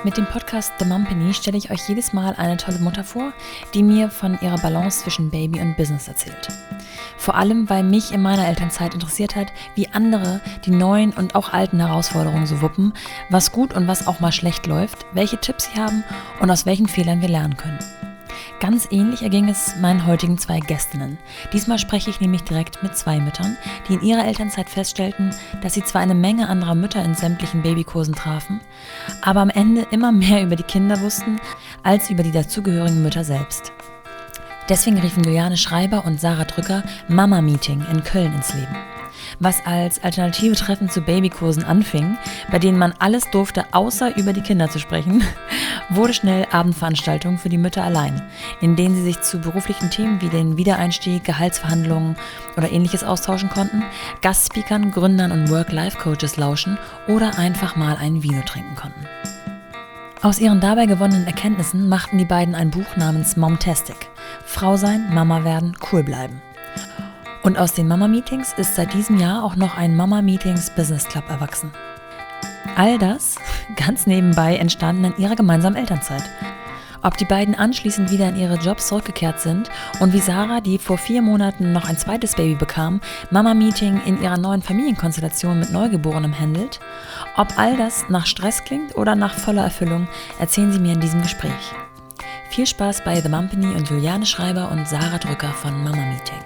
Mit dem Podcast The Mumpany stelle ich euch jedes Mal eine tolle Mutter vor, die mir von ihrer Balance zwischen Baby und Business erzählt. Vor allem, weil mich in meiner Elternzeit interessiert hat, wie andere die neuen und auch alten Herausforderungen so wuppen, was gut und was auch mal schlecht läuft, welche Tipps sie haben und aus welchen Fehlern wir lernen können. Ganz ähnlich erging es meinen heutigen 2 Gästinnen. Diesmal spreche ich nämlich direkt mit 2 Müttern, die in ihrer Elternzeit feststellten, dass sie zwar eine Menge anderer Mütter in sämtlichen Babykursen trafen, aber am Ende immer mehr über die Kinder wussten, als über die dazugehörigen Mütter selbst. Deswegen riefen Juliane Schreiber und Sarah Drücker Mama Meeting in Köln ins Leben. Was als alternative Treffen zu Babykursen anfing, bei denen man alles durfte, außer über die Kinder zu sprechen, wurde schnell Abendveranstaltung für die Mütter allein, in denen sie sich zu beruflichen Themen wie den Wiedereinstieg, Gehaltsverhandlungen oder ähnliches austauschen konnten, Gastspeakern, Gründern und Work-Life-Coaches lauschen oder einfach mal ein Vino trinken konnten. Aus ihren dabei gewonnenen Erkenntnissen machten die beiden ein Buch namens Momtastic – Frau sein, Mama werden, cool bleiben. Und aus den Mama-Meetings ist seit diesem Jahr auch noch ein Mama-Meetings Business Club erwachsen. All das ganz nebenbei entstanden in ihrer gemeinsamen Elternzeit. Ob die beiden anschließend wieder in ihre Jobs zurückgekehrt sind und wie Sarah, die vor 4 Monaten noch ein zweites Baby bekam, Mama-Meeting in ihrer neuen Familienkonstellation mit Neugeborenem handelt, ob all das nach Stress klingt oder nach voller Erfüllung, erzählen sie mir in diesem Gespräch. Viel Spaß bei The Mumpany und Juliane Schreiber und Sarah Drücker von Mama Meeting.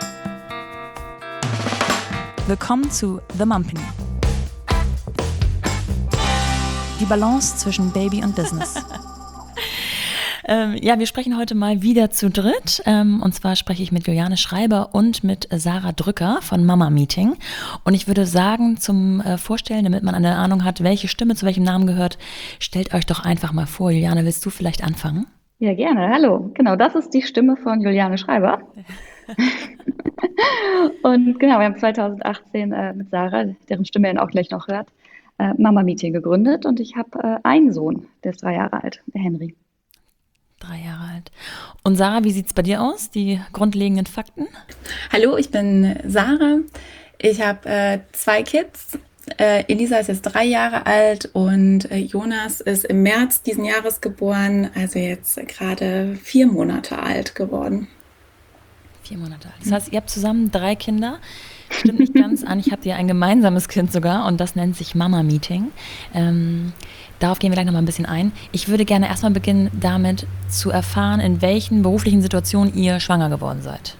Willkommen zu The Mumpany. Die Balance zwischen Baby und Business. Wir sprechen heute mal wieder zu dritt. Und zwar spreche ich mit Juliane Schreiber und mit Sarah Drücker von Mama Meeting. Und ich würde sagen, zum Vorstellen, damit man eine Ahnung hat, welche Stimme zu welchem Namen gehört, stellt euch doch einfach mal vor. Juliane, willst du vielleicht anfangen? Ja, gerne. Hallo. Genau, das ist die Stimme von Juliane Schreiber. Und genau, wir haben 2018 mit Sarah, deren Stimme ihr auch gleich noch hört, Mama Meeting gegründet. Und ich habe einen Sohn, der ist 3 Jahre alt, der Henry. 3 Jahre alt. Und Sarah, wie sieht es bei dir aus? Die grundlegenden Fakten? Hallo, ich bin Sarah. Ich habe 2 Kids. Elisa ist jetzt 3 Jahre alt und Jonas ist im März diesen Jahres geboren, also jetzt gerade 4 Monate alt geworden. 4 Monate alt. Das heißt, ihr habt zusammen 3 Kinder. Stimmt nicht ganz an. Ich habe dir ein gemeinsames Kind sogar und das nennt sich Mama Meeting. Darauf gehen wir gleich noch mal ein bisschen ein. Ich würde gerne erstmal beginnen, damit zu erfahren, in welchen beruflichen Situationen ihr schwanger geworden seid.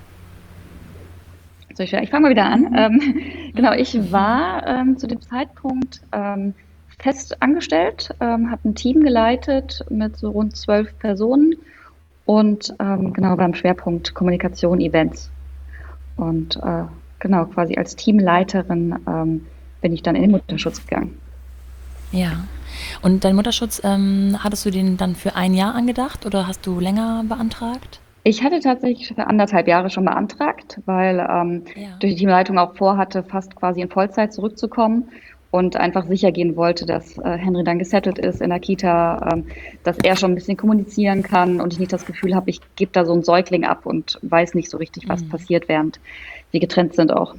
Ich fange mal wieder an. Genau, ich war zu dem Zeitpunkt fest angestellt, habe ein Team geleitet mit so rund 12 Personen und genau beim Schwerpunkt Kommunikation, Events. Und genau, quasi als Teamleiterin bin ich dann in den Mutterschutz gegangen. Ja. Und deinen Mutterschutz, hattest du den dann für 1 Jahr angedacht oder hast du länger beantragt? Ich hatte tatsächlich für 1,5 Jahre schon beantragt, weil durch die Teamleitung auch vorhatte, fast quasi in Vollzeit zurückzukommen und einfach sicher gehen wollte, dass Henry dann gesettelt ist in der Kita, dass er schon ein bisschen kommunizieren kann und ich nicht das Gefühl habe, ich gebe da so einen Säugling ab und weiß nicht so richtig, was passiert, während wir getrennt sind auch.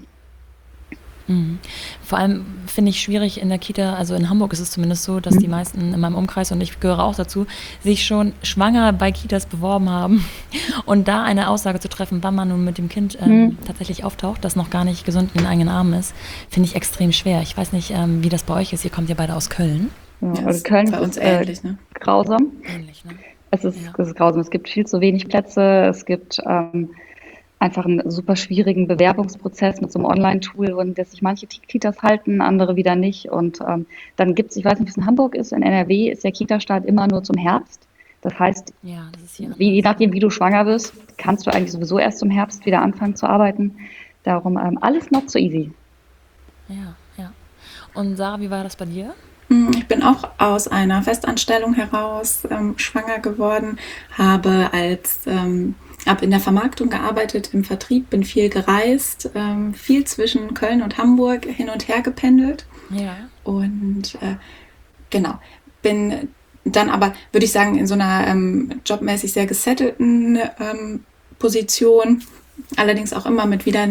Vor allem finde ich schwierig in der Kita, also in Hamburg ist es zumindest so, dass die meisten in meinem Umkreis, und ich gehöre auch dazu, sich schon schwanger bei Kitas beworben haben und da eine Aussage zu treffen, wann man nun mit dem Kind tatsächlich auftaucht, das noch gar nicht gesund in den eigenen Armen ist, finde ich extrem schwer. Ich weiß nicht, wie das bei euch ist. Ihr kommt ja beide aus Köln. Ja, also Köln bei uns ist ähnlich, ne? grausam. Ähnlich, ne? Es ist grausam. Es gibt viel zu wenig Plätze. Es gibt einfach einen super schwierigen Bewerbungsprozess mit so einem Online-Tool, und dass sich manche Kitas halten, andere wieder nicht. Und dann gibt es, ich weiß nicht, wie es in Hamburg ist, in NRW ist der Kita-Start immer nur zum Herbst. Das heißt, Ja, das ist hier je nachdem, wie du schwanger wirst, kannst du eigentlich sowieso erst zum Herbst wieder anfangen zu arbeiten. Darum alles not so easy. Ja. Und Sarah, wie war das bei dir? Ich bin auch aus einer Festanstellung heraus schwanger geworden, habe in der Vermarktung gearbeitet, im Vertrieb, bin viel gereist, viel zwischen Köln und Hamburg hin und her gependelt. Ja. Und genau, bin dann aber, würde ich sagen, in so einer jobmäßig sehr gesettelten Position, allerdings auch immer mit wieder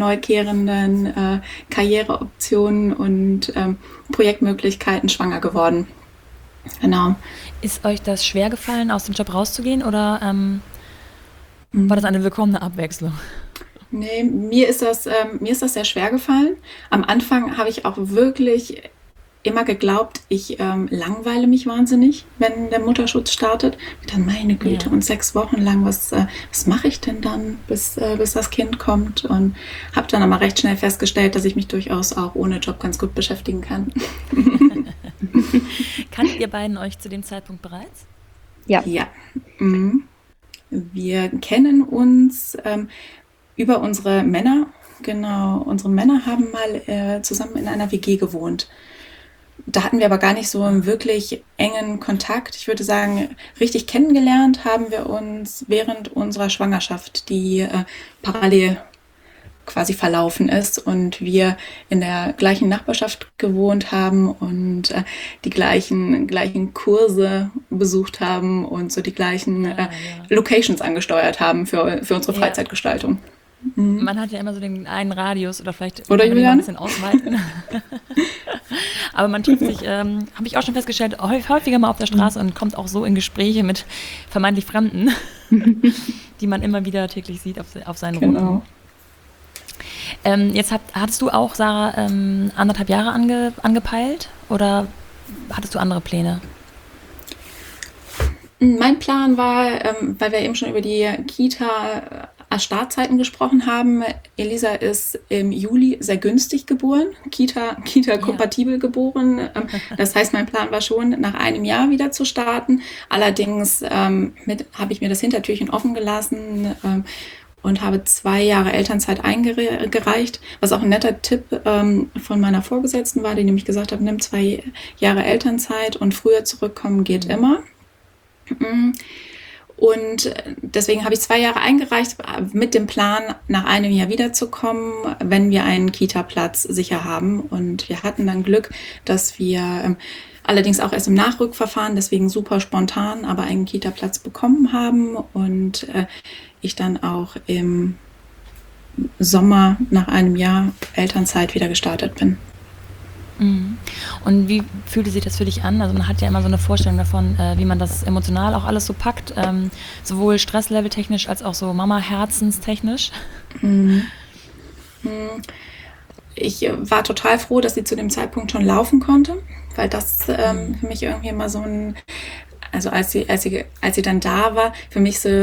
neukehrenden Karriereoptionen und Projektmöglichkeiten schwanger geworden. Genau. Ist euch das schwer gefallen, aus dem Job rauszugehen oder war das eine willkommene Abwechslung? Nee, mir ist das sehr schwer gefallen. Am Anfang habe ich auch wirklich immer geglaubt, ich langweile mich wahnsinnig, wenn der Mutterschutz startet. Ich dachte, meine Güte, Ja. und 6 Wochen lang, was mache ich denn dann, bis das Kind kommt? Und habe dann aber recht schnell festgestellt, dass ich mich durchaus auch ohne Job ganz gut beschäftigen kann. Kanntet ihr beiden euch zu dem Zeitpunkt bereits? Ja, Ja, mhm. Wir kennen uns über unsere Männer. Genau, unsere Männer haben mal zusammen in einer WG gewohnt. Da hatten wir aber gar nicht so einen wirklich engen Kontakt. Ich würde sagen, richtig kennengelernt haben wir uns während unserer Schwangerschaft, die parallel quasi verlaufen ist und wir in der gleichen Nachbarschaft gewohnt haben und die gleichen Kurse besucht haben und so die gleichen Ja. Locations angesteuert haben für unsere Ja. Freizeitgestaltung. Mhm. Man hat ja immer so den einen Radius oder vielleicht Oder kann man den mal ein Julian? bisschen ausweiten. Aber man trifft sich, habe ich auch schon festgestellt, häufiger mal auf der Straße und kommt auch so in Gespräche mit vermeintlich Fremden, die man immer wieder täglich sieht auf seinen Runden. genau. Jetzt hattest du auch, Sarah, 1,5 Jahre angepeilt oder hattest du andere Pläne? Mein Plan war, weil wir eben schon über die Kita-Startzeiten gesprochen haben, Elisa ist im Juli sehr günstig geboren, Kita-kompatibel geboren. Das heißt, mein Plan war schon, nach einem Jahr wieder zu starten. Allerdings habe ich mir das Hintertürchen offen gelassen und habe 2 Jahre Elternzeit eingereicht, was auch ein netter Tipp von meiner Vorgesetzten war, die nämlich gesagt hat, nimm 2 Jahre Elternzeit und früher zurückkommen geht immer. Und deswegen habe ich 2 Jahre eingereicht mit dem Plan, nach einem Jahr wiederzukommen, wenn wir einen Kita-Platz sicher haben. Und wir hatten dann Glück, dass wir allerdings auch erst im Nachrückverfahren, deswegen super spontan, aber einen Kita-Platz bekommen haben und ich dann auch im Sommer nach einem Jahr Elternzeit wieder gestartet bin. Mhm. Und wie fühlte sich das für dich an? Also man hat ja immer so eine Vorstellung davon, wie man das emotional auch alles so packt, sowohl Stresslevel-technisch als auch so Mama-Herzenstechnisch. Ich war total froh, dass sie zu dem Zeitpunkt schon laufen konnte, weil das für mich irgendwie immer so ein, also als sie dann da war, für mich so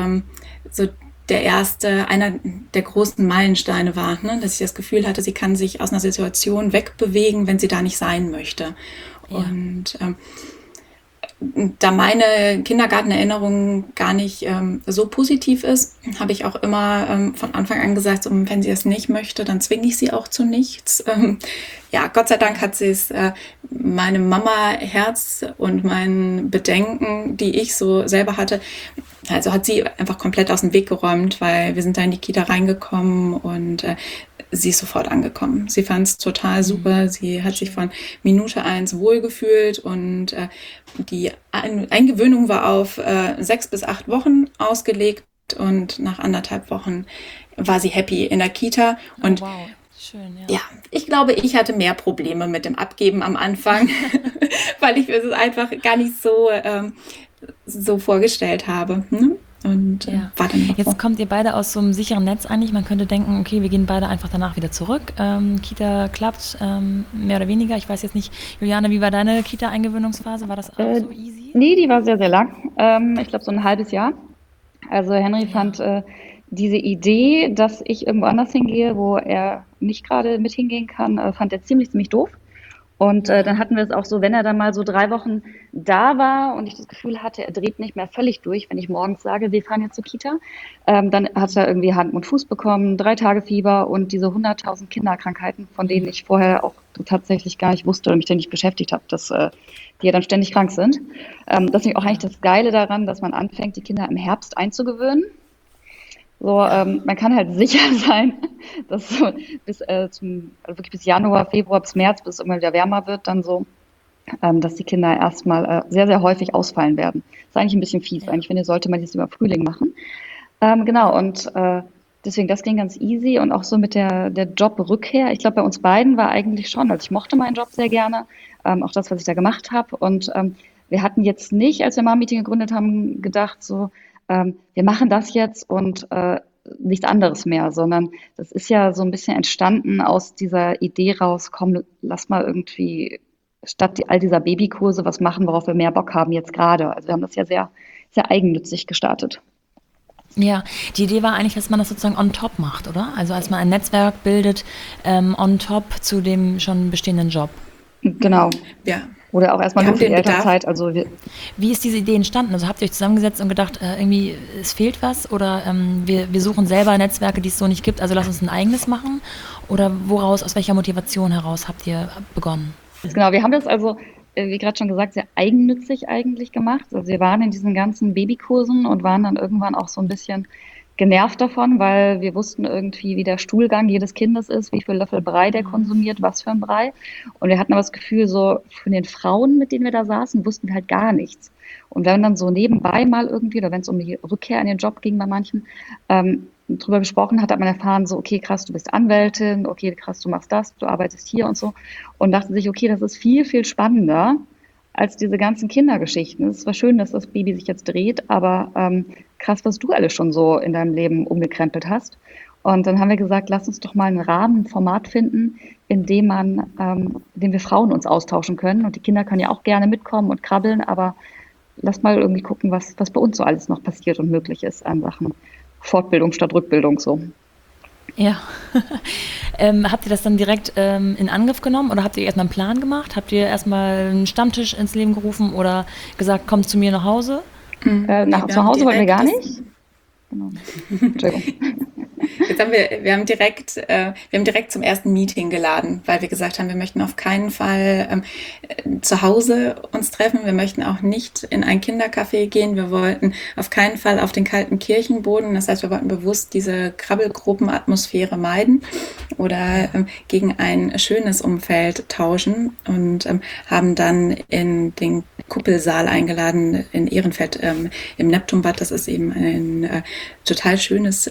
einer der großen Meilensteine war, ne? Dass ich das Gefühl hatte, sie kann sich aus einer Situation wegbewegen, wenn sie da nicht sein möchte. Ja. Und da meine Kindergartenerinnerung gar nicht so positiv ist, habe ich auch immer von Anfang an gesagt, wenn sie es nicht möchte, dann zwinge ich sie auch zu nichts. Ja, Gott sei Dank hat sie es meinem Mama-Herz und meinen Bedenken, die ich so selber hatte, also hat sie einfach komplett aus dem Weg geräumt, weil wir sind da in die Kita reingekommen und sie ist sofort angekommen. Sie fand es total super. Sie hat sich von Minute 1 wohlgefühlt und die Eingewöhnung war auf 6 bis 8 Wochen ausgelegt und nach 1,5 Wochen war sie happy in der Kita. Und Oh, wow, schön, ja. ja, ich glaube, ich hatte mehr Probleme mit dem Abgeben am Anfang, weil ich es einfach gar nicht so vorgestellt habe. Ne? Und Ja. war dann noch Jetzt so. kommt ihr beide aus so einem sicheren Netz eigentlich. Man könnte denken, okay, wir gehen beide einfach danach wieder zurück. Kita klappt, mehr oder weniger. Ich weiß jetzt nicht, Juliane, wie war deine Kita-Eingewöhnungsphase? War das auch so easy? Nee, die war sehr, sehr lang. Ich glaube, so ein halbes Jahr. Also Henry fand diese Idee, dass ich irgendwo anders hingehe, wo er nicht gerade mit hingehen kann, fand er ziemlich doof. Und dann hatten wir es auch so, wenn er dann mal so 3 Wochen da war und ich das Gefühl hatte, er dreht nicht mehr völlig durch, wenn ich morgens sage, wir fahren jetzt zur Kita, dann hat er irgendwie Hand und Fuß bekommen, 3 Tage Fieber und diese 100.000 Kinderkrankheiten, von denen ich vorher auch tatsächlich gar nicht wusste oder mich nicht beschäftigt habe, dass die ja dann ständig krank sind. Das ist nämlich auch eigentlich das Geile daran, dass man anfängt, die Kinder im Herbst einzugewöhnen. So, man kann halt sicher sein, dass so also wirklich bis Januar, Februar, bis März, bis es immer wieder wärmer wird, dann so, dass die Kinder erstmal sehr, sehr häufig ausfallen werden. Ist eigentlich ein bisschen fies. Eigentlich finde ich, sollte man das über Frühling machen. Genau, und deswegen, das ging ganz easy und auch so mit der Jobrückkehr. Ich glaube, bei uns beiden war eigentlich schon, also ich mochte meinen Job sehr gerne, auch das, was ich da gemacht habe und wir hatten jetzt nicht, als wir Mom-Meeting gegründet haben, gedacht so, wir machen das jetzt und nichts anderes mehr, sondern das ist ja so ein bisschen entstanden aus dieser Idee raus, komm, lass mal irgendwie statt all dieser Babykurse was machen, worauf wir mehr Bock haben jetzt gerade. Also wir haben das ja sehr, sehr eigennützig gestartet. Ja, die Idee war eigentlich, dass man das sozusagen on top macht, oder? Also als man ein Netzwerk bildet, on top zu dem schon bestehenden Job. Genau. Ja. Oder auch erstmal nur für die Elternzeit. Also wie ist diese Idee entstanden? Also habt ihr euch zusammengesetzt und gedacht, irgendwie es fehlt was? Oder wir suchen selber Netzwerke, die es so nicht gibt, also lass uns ein eigenes machen? Oder aus welcher Motivation heraus habt ihr begonnen? Genau, wir haben das also, wie gerade schon gesagt, sehr eigennützig eigentlich gemacht. Also wir waren in diesen ganzen Babykursen und waren dann irgendwann auch so ein bisschen genervt davon, weil wir wussten irgendwie, wie der Stuhlgang jedes Kindes ist, wie viel Löffel Brei der konsumiert, was für ein Brei. Und wir hatten aber das Gefühl, so von den Frauen, mit denen wir da saßen, wussten wir halt gar nichts. Und wenn dann so nebenbei mal irgendwie, oder wenn es um die Rückkehr in den Job ging bei manchen, drüber gesprochen hat man erfahren, so, okay, krass, du bist Anwältin, okay, krass, du machst das, du arbeitest hier und so. Und dachte sich, okay, das ist viel, viel spannender als diese ganzen Kindergeschichten. Es war schön, dass das Baby sich jetzt dreht, aber krass, was du alles schon so in deinem Leben umgekrempelt hast. Und dann haben wir gesagt, lass uns doch mal einen Rahmen, ein Format finden, in dem wir Frauen uns austauschen können. Und die Kinder können ja auch gerne mitkommen und krabbeln, aber lass mal irgendwie gucken, was bei uns so alles noch passiert und möglich ist an Sachen Fortbildung statt Rückbildung so. Ja. Habt ihr das dann direkt in Angriff genommen oder habt ihr erstmal einen Plan gemacht? Habt ihr erstmal einen Stammtisch ins Leben gerufen oder gesagt, komm zu mir nach Hause? Zu Hause wollten wir gar nicht. Genau. Entschuldigung. Wir haben direkt zum ersten Meeting geladen, weil wir gesagt haben, wir möchten auf keinen Fall zu Hause uns treffen. Wir möchten auch nicht in ein Kindercafé gehen. Wir wollten auf keinen Fall auf den kalten Kirchenboden. Das heißt, wir wollten bewusst diese Krabbelgruppenatmosphäre meiden oder gegen ein schönes Umfeld tauschen und haben dann in den Kuppelsaal eingeladen in Ehrenfeld im Neptunbad. Das ist eben ein total schönes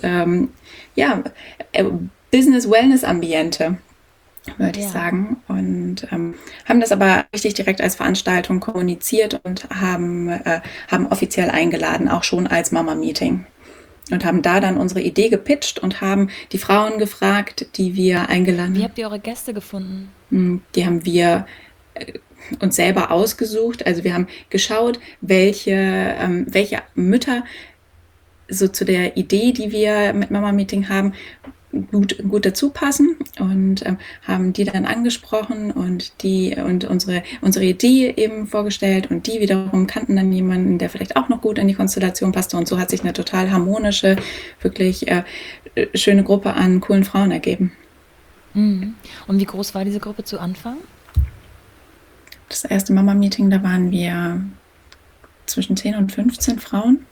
Business-Wellness-Ambiente, würde ich sagen. Und haben das aber richtig direkt als Veranstaltung kommuniziert und haben offiziell eingeladen, auch schon als Mama-Meeting. Und haben da dann unsere Idee gepitcht und haben die Frauen gefragt, die wir eingeladen haben. Wie habt ihr eure Gäste gefunden? Die haben wir uns selber ausgesucht. Also wir haben geschaut, welche Mütter so zu der Idee, die wir mit Mama Meeting haben, gut dazu passen und haben die dann angesprochen und unsere Idee eben vorgestellt und die wiederum kannten dann jemanden, der vielleicht auch noch gut in die Konstellation passte und so hat sich eine total harmonische, wirklich schöne Gruppe an coolen Frauen ergeben. Mhm. Und wie groß war diese Gruppe zu Anfang? Das erste Mama Meeting, da waren wir zwischen 10 und 15 Frauen.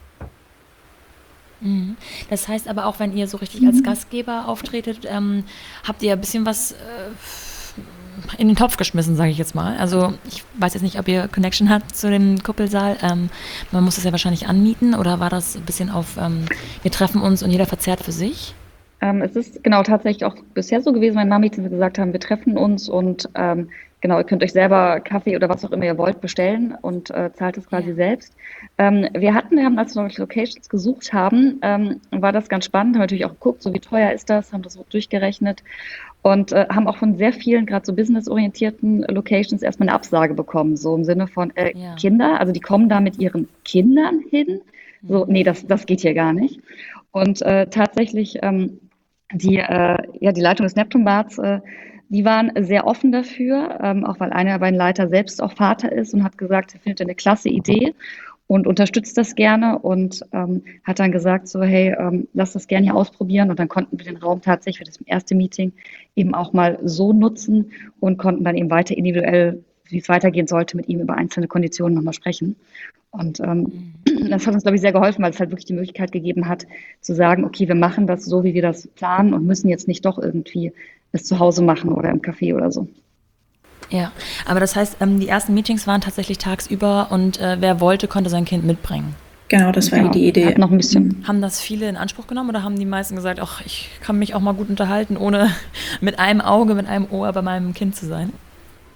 Das heißt aber auch, wenn ihr so richtig als Gastgeber auftretet, habt ihr ein bisschen was in den Topf geschmissen, sage ich jetzt mal. Also ich weiß jetzt nicht, ob ihr Connection habt zu dem Kuppelsaal. Man muss das ja wahrscheinlich anmieten oder war das ein bisschen auf, wir treffen uns und jeder verzehrt für sich? Es ist genau tatsächlich auch bisher so gewesen, wenn Mami gesagt haben, wir treffen uns und genau, ihr könnt euch selber Kaffee oder was auch immer ihr wollt bestellen und zahlt es quasi selbst. Wir haben, als wir noch Locations gesucht haben, war das ganz spannend, haben natürlich auch geguckt, so wie teuer ist das, haben das so durchgerechnet und haben auch von sehr vielen, gerade so businessorientierten Locations erstmal eine Absage bekommen, so im Sinne von Kinder, also die kommen da mit ihren Kindern hin, so, nee, das geht hier gar nicht. Und tatsächlich die Leitung des Neptunbads, die waren sehr offen dafür, auch weil einer der beiden Leiter selbst auch Vater ist und hat gesagt, er findet eine klasse Idee und unterstützt das gerne und hat dann gesagt, so hey, lass das gerne hier ausprobieren und dann konnten wir den Raum tatsächlich für das erste Meeting eben auch mal so nutzen und konnten dann eben weiter individuell, wie es weitergehen sollte, mit ihm über einzelne Konditionen nochmal sprechen. Und das hat uns, glaube ich, sehr geholfen, weil es halt wirklich die Möglichkeit gegeben hat, zu sagen, okay, wir machen das so, wie wir das planen und müssen jetzt nicht doch irgendwie es zu Hause machen oder im Café oder so. Ja, aber das heißt, die ersten Meetings waren tatsächlich tagsüber und wer wollte, konnte sein Kind mitbringen. Genau, das war die Idee. Hat noch ein bisschen. Haben das viele in Anspruch genommen oder haben die meisten gesagt, ach, ich kann mich auch mal gut unterhalten, ohne mit einem Auge, mit einem Ohr bei meinem Kind zu sein?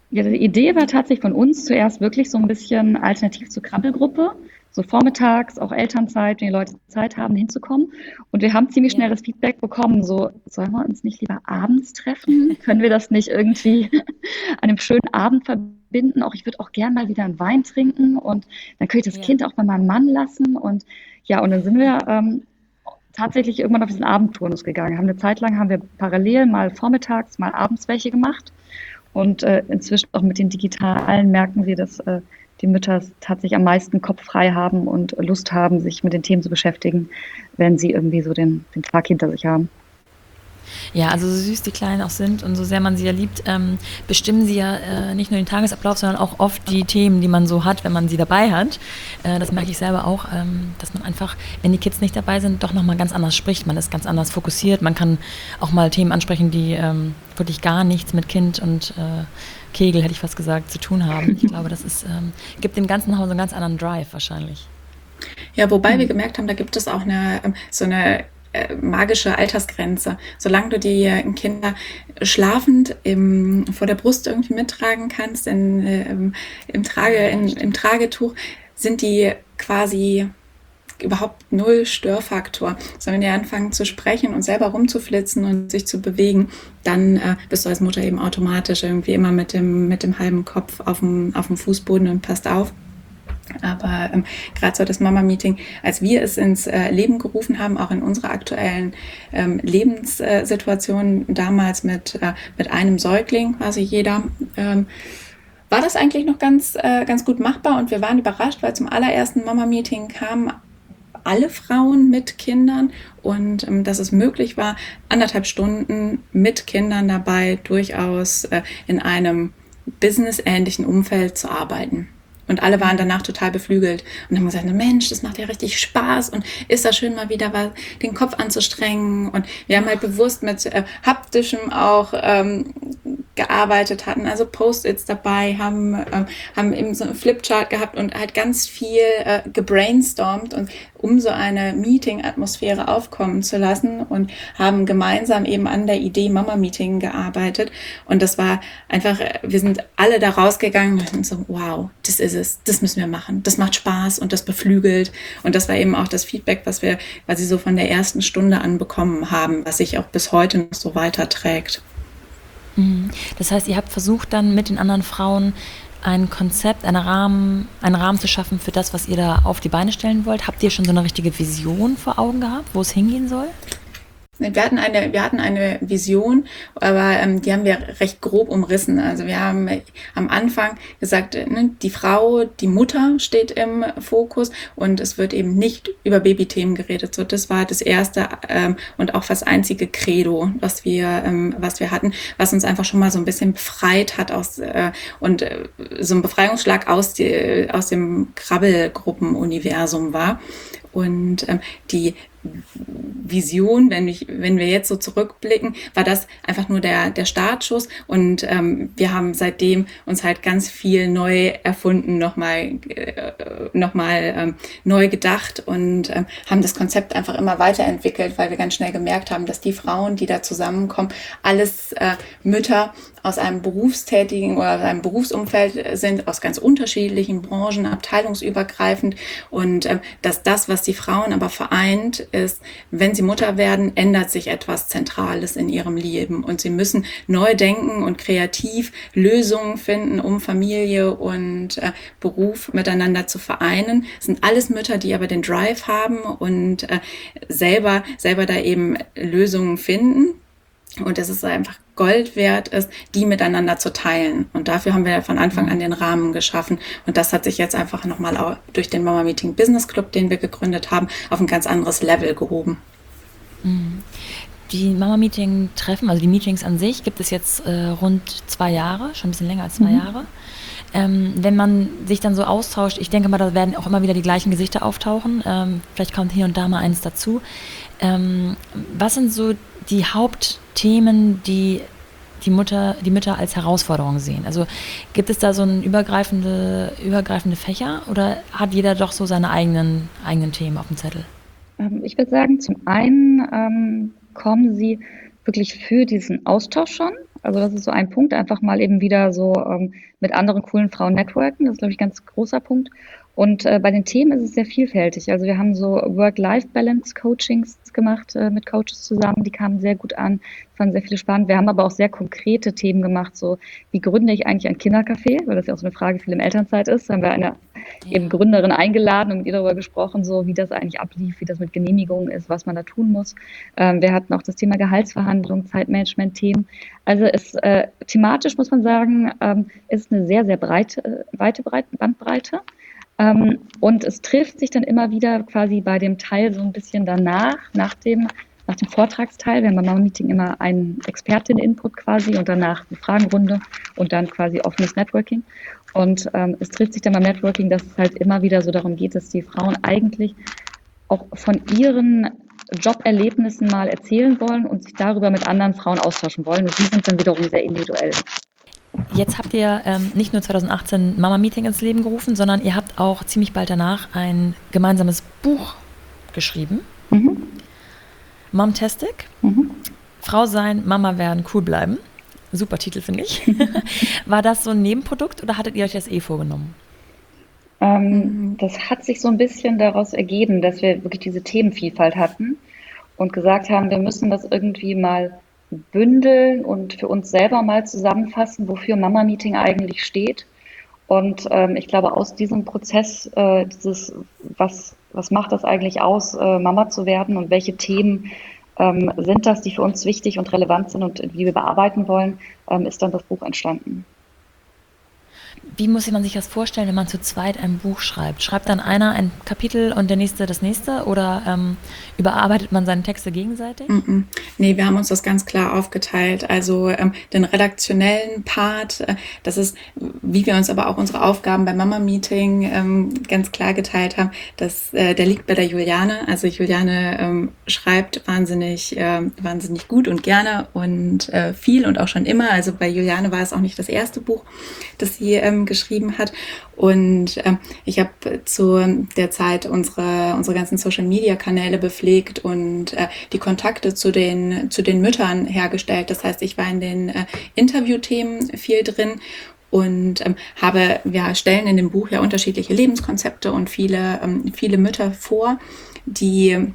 Ja, die Idee war tatsächlich von uns zuerst wirklich so ein bisschen alternativ zur Krabbelgruppe. So vormittags, auch Elternzeit, wenn die Leute Zeit haben, hinzukommen. Und wir haben ziemlich schnell das Feedback bekommen, so, sollen wir uns nicht lieber abends treffen? Können wir das nicht irgendwie an einem schönen Abend verbinden? Auch ich würde auch gern mal wieder einen Wein trinken und dann könnte ich das Kind auch bei meinem Mann lassen. Und ja, und dann sind wir tatsächlich irgendwann auf diesen Abendturnus gegangen. Eine Zeit lang haben wir parallel mal vormittags, mal abends welche gemacht. Und inzwischen auch mit den Digitalen merken wir, dass die Mütter tatsächlich am meisten Kopf frei haben und Lust haben, sich mit den Themen zu beschäftigen, wenn sie irgendwie so den Tag hinter sich haben. Ja, also so süß die Kleinen auch sind und so sehr man sie ja liebt, bestimmen sie ja nicht nur den Tagesablauf, sondern auch oft die Themen, die man so hat, wenn man sie dabei hat. Das merke ich selber auch, dass man einfach, wenn die Kids nicht dabei sind, doch nochmal ganz anders spricht. Man ist ganz anders fokussiert. Man kann auch mal Themen ansprechen, die wirklich gar nichts mit Kind und Kegel, hätte ich fast gesagt, zu tun haben. Ich glaube, das ist, gibt dem ganzen Haus einen ganz anderen Drive wahrscheinlich. Ja, wobei wir gemerkt haben, da gibt es auch so eine magische Altersgrenze. Solange du die Kinder schlafend vor der Brust irgendwie mittragen kannst, im Tragetuch, sind die quasi überhaupt null Störfaktor. So, wenn die anfangen zu sprechen und selber rumzuflitzen und sich zu bewegen, dann bist du als Mutter eben automatisch irgendwie immer mit dem halben Kopf auf dem Fußboden und passt auf. Aber gerade so das Mama-Meeting, als wir es ins Leben gerufen haben, auch in unserer aktuellen Lebenssituation, damals mit einem Säugling, quasi jeder, war das eigentlich noch ganz gut machbar. Und wir waren überrascht, weil zum allerersten Mama-Meeting kamen alle Frauen mit Kindern und dass es möglich war, 1,5 Stunden mit Kindern dabei durchaus in einem businessähnlichen Umfeld zu arbeiten. Und alle waren danach total beflügelt und haben gesagt, Mensch, das macht ja richtig Spaß und ist das schön, mal wieder den Kopf anzustrengen. Und wir haben halt bewusst mit haptischem auch gearbeitet, hatten also Post-its dabei, haben eben so einen Flipchart gehabt und halt ganz viel gebrainstormt, und um so eine Meeting-Atmosphäre aufkommen zu lassen, und haben gemeinsam eben an der Idee Mama-Meeting gearbeitet. Und das war einfach, wir sind alle da rausgegangen und so, wow, das ist es, das müssen wir machen, das macht Spaß und das beflügelt. Und das war eben auch das Feedback, was wir quasi so von der ersten Stunde an bekommen haben, was sich auch bis heute noch so weiterträgt. Das heißt, ihr habt versucht dann mit den anderen Frauen ein Konzept, einen Rahmen zu schaffen für das, was ihr da auf die Beine stellen wollt. Habt ihr schon so eine richtige Vision vor Augen gehabt, wo es hingehen soll? Wir hatten eine Vision, aber die haben wir recht grob umrissen. Also wir haben am Anfang gesagt, die Frau, die Mutter steht im Fokus, und es wird eben nicht über Babythemen geredet. So, das war das erste und auch fast einzige Credo, was wir hatten, was uns einfach schon mal so ein bisschen befreit hat und so ein Befreiungsschlag aus dem Krabbelgruppenuniversum war. Und die Vision, wenn wir jetzt so zurückblicken, war das einfach nur der Startschuss, und wir haben seitdem uns halt ganz viel neu erfunden, nochmal neu gedacht, und haben das Konzept einfach immer weiterentwickelt, weil wir ganz schnell gemerkt haben, dass die Frauen, die da zusammenkommen, alles Mütter aus einem berufstätigen oder aus einem Berufsumfeld sind, aus ganz unterschiedlichen Branchen, abteilungsübergreifend, und dass das, was die Frauen aber vereint, ist, wenn sie Mutter werden, ändert sich etwas Zentrales in ihrem Leben, und sie müssen neu denken und kreativ Lösungen finden, um Familie und Beruf miteinander zu vereinen. Es sind alles Mütter, die aber den Drive haben und selber da eben Lösungen finden. Und dass es einfach Gold wert ist, die miteinander zu teilen. Und dafür haben wir von Anfang an den Rahmen geschaffen. Und das hat sich jetzt einfach nochmal durch den Mama Meeting Business Club, den wir gegründet haben, auf ein ganz anderes Level gehoben. Die Mama Meeting Treffen, also die Meetings an sich, gibt es jetzt rund 2 Jahre, schon ein bisschen länger als 2 Jahre. Wenn man sich dann so austauscht, ich denke mal, da werden auch immer wieder die gleichen Gesichter auftauchen. Vielleicht kommt hier und da mal eins dazu. Was sind so die Hauptthemen, die Mütter als Herausforderung sehen? Also gibt es da so ein übergreifende Fächer, oder hat jeder doch so seine eigenen Themen auf dem Zettel? Ich würde sagen, zum einen kommen sie wirklich für diesen Austausch schon. Also das ist so ein Punkt, einfach mal eben wieder so mit anderen coolen Frauen networken. Das ist, glaube ich, ein ganz großer Punkt. Und bei den Themen ist es sehr vielfältig. Also wir haben so Work-Life-Balance-Coachings gemacht mit Coaches zusammen. Die kamen sehr gut an, fanden sehr viele spannend. Wir haben aber auch sehr konkrete Themen gemacht, so wie gründe ich eigentlich ein Kindercafé, weil das ja auch so eine Frage viel in Elternzeit ist. Da haben wir eine eben Gründerin eingeladen und mit ihr darüber gesprochen, so wie das eigentlich ablief, wie das mit Genehmigungen ist, was man da tun muss. Wir hatten auch das Thema Gehaltsverhandlung, Zeitmanagement-Themen. Also thematisch muss man sagen, ist eine sehr, sehr weite Bandbreite. Und es trifft sich dann immer wieder quasi bei dem Teil so ein bisschen danach, nach dem Vortragsteil. Wir haben beim Mama-Meeting immer einen Expertin-Input quasi und danach eine Fragenrunde und dann quasi offenes Networking. Und es trifft sich dann beim Networking, dass es halt immer wieder so darum geht, dass die Frauen eigentlich auch von ihren Joberlebnissen mal erzählen wollen und sich darüber mit anderen Frauen austauschen wollen. Und die sind dann wiederum sehr individuell. Jetzt habt ihr nicht nur 2018 Mama-Meeting ins Leben gerufen, sondern ihr habt auch ziemlich bald danach ein gemeinsames Buch geschrieben. Momtastic. Frau sein, Mama werden, cool bleiben. Super Titel, finde ich. War das so ein Nebenprodukt oder hattet ihr euch das vorgenommen? Das hat sich so ein bisschen daraus ergeben, dass wir wirklich diese Themenvielfalt hatten und gesagt haben, wir müssen das irgendwie mal bündeln und für uns selber mal zusammenfassen, wofür Mama-Meeting eigentlich steht. Und ich glaube, aus diesem Prozess, was macht das eigentlich aus, Mama zu werden und welche Themen sind das, die für uns wichtig und relevant sind und die wir bearbeiten wollen, ist dann das Buch entstanden. Wie muss man sich das vorstellen, wenn man zu zweit ein Buch schreibt? Schreibt dann einer ein Kapitel und der nächste das nächste oder überarbeitet man seine Texte gegenseitig? Nee, wir haben uns das ganz klar aufgeteilt. Also den redaktionellen Part, das ist, wie wir uns aber auch unsere Aufgaben beim Mama-Meeting ganz klar geteilt haben, der liegt bei der Juliane. Also Juliane schreibt wahnsinnig gut und gerne und viel und auch schon immer. Also bei Juliane war es auch nicht das erste Buch, das sie geschrieben hat. Und ich habe zu der Zeit unsere ganzen Social-Media-Kanäle bepflegt und die Kontakte zu den Müttern hergestellt. Das heißt, ich war in den Interviewthemen viel drin und wir stellen in dem Buch ja unterschiedliche Lebenskonzepte und viele Mütter vor, die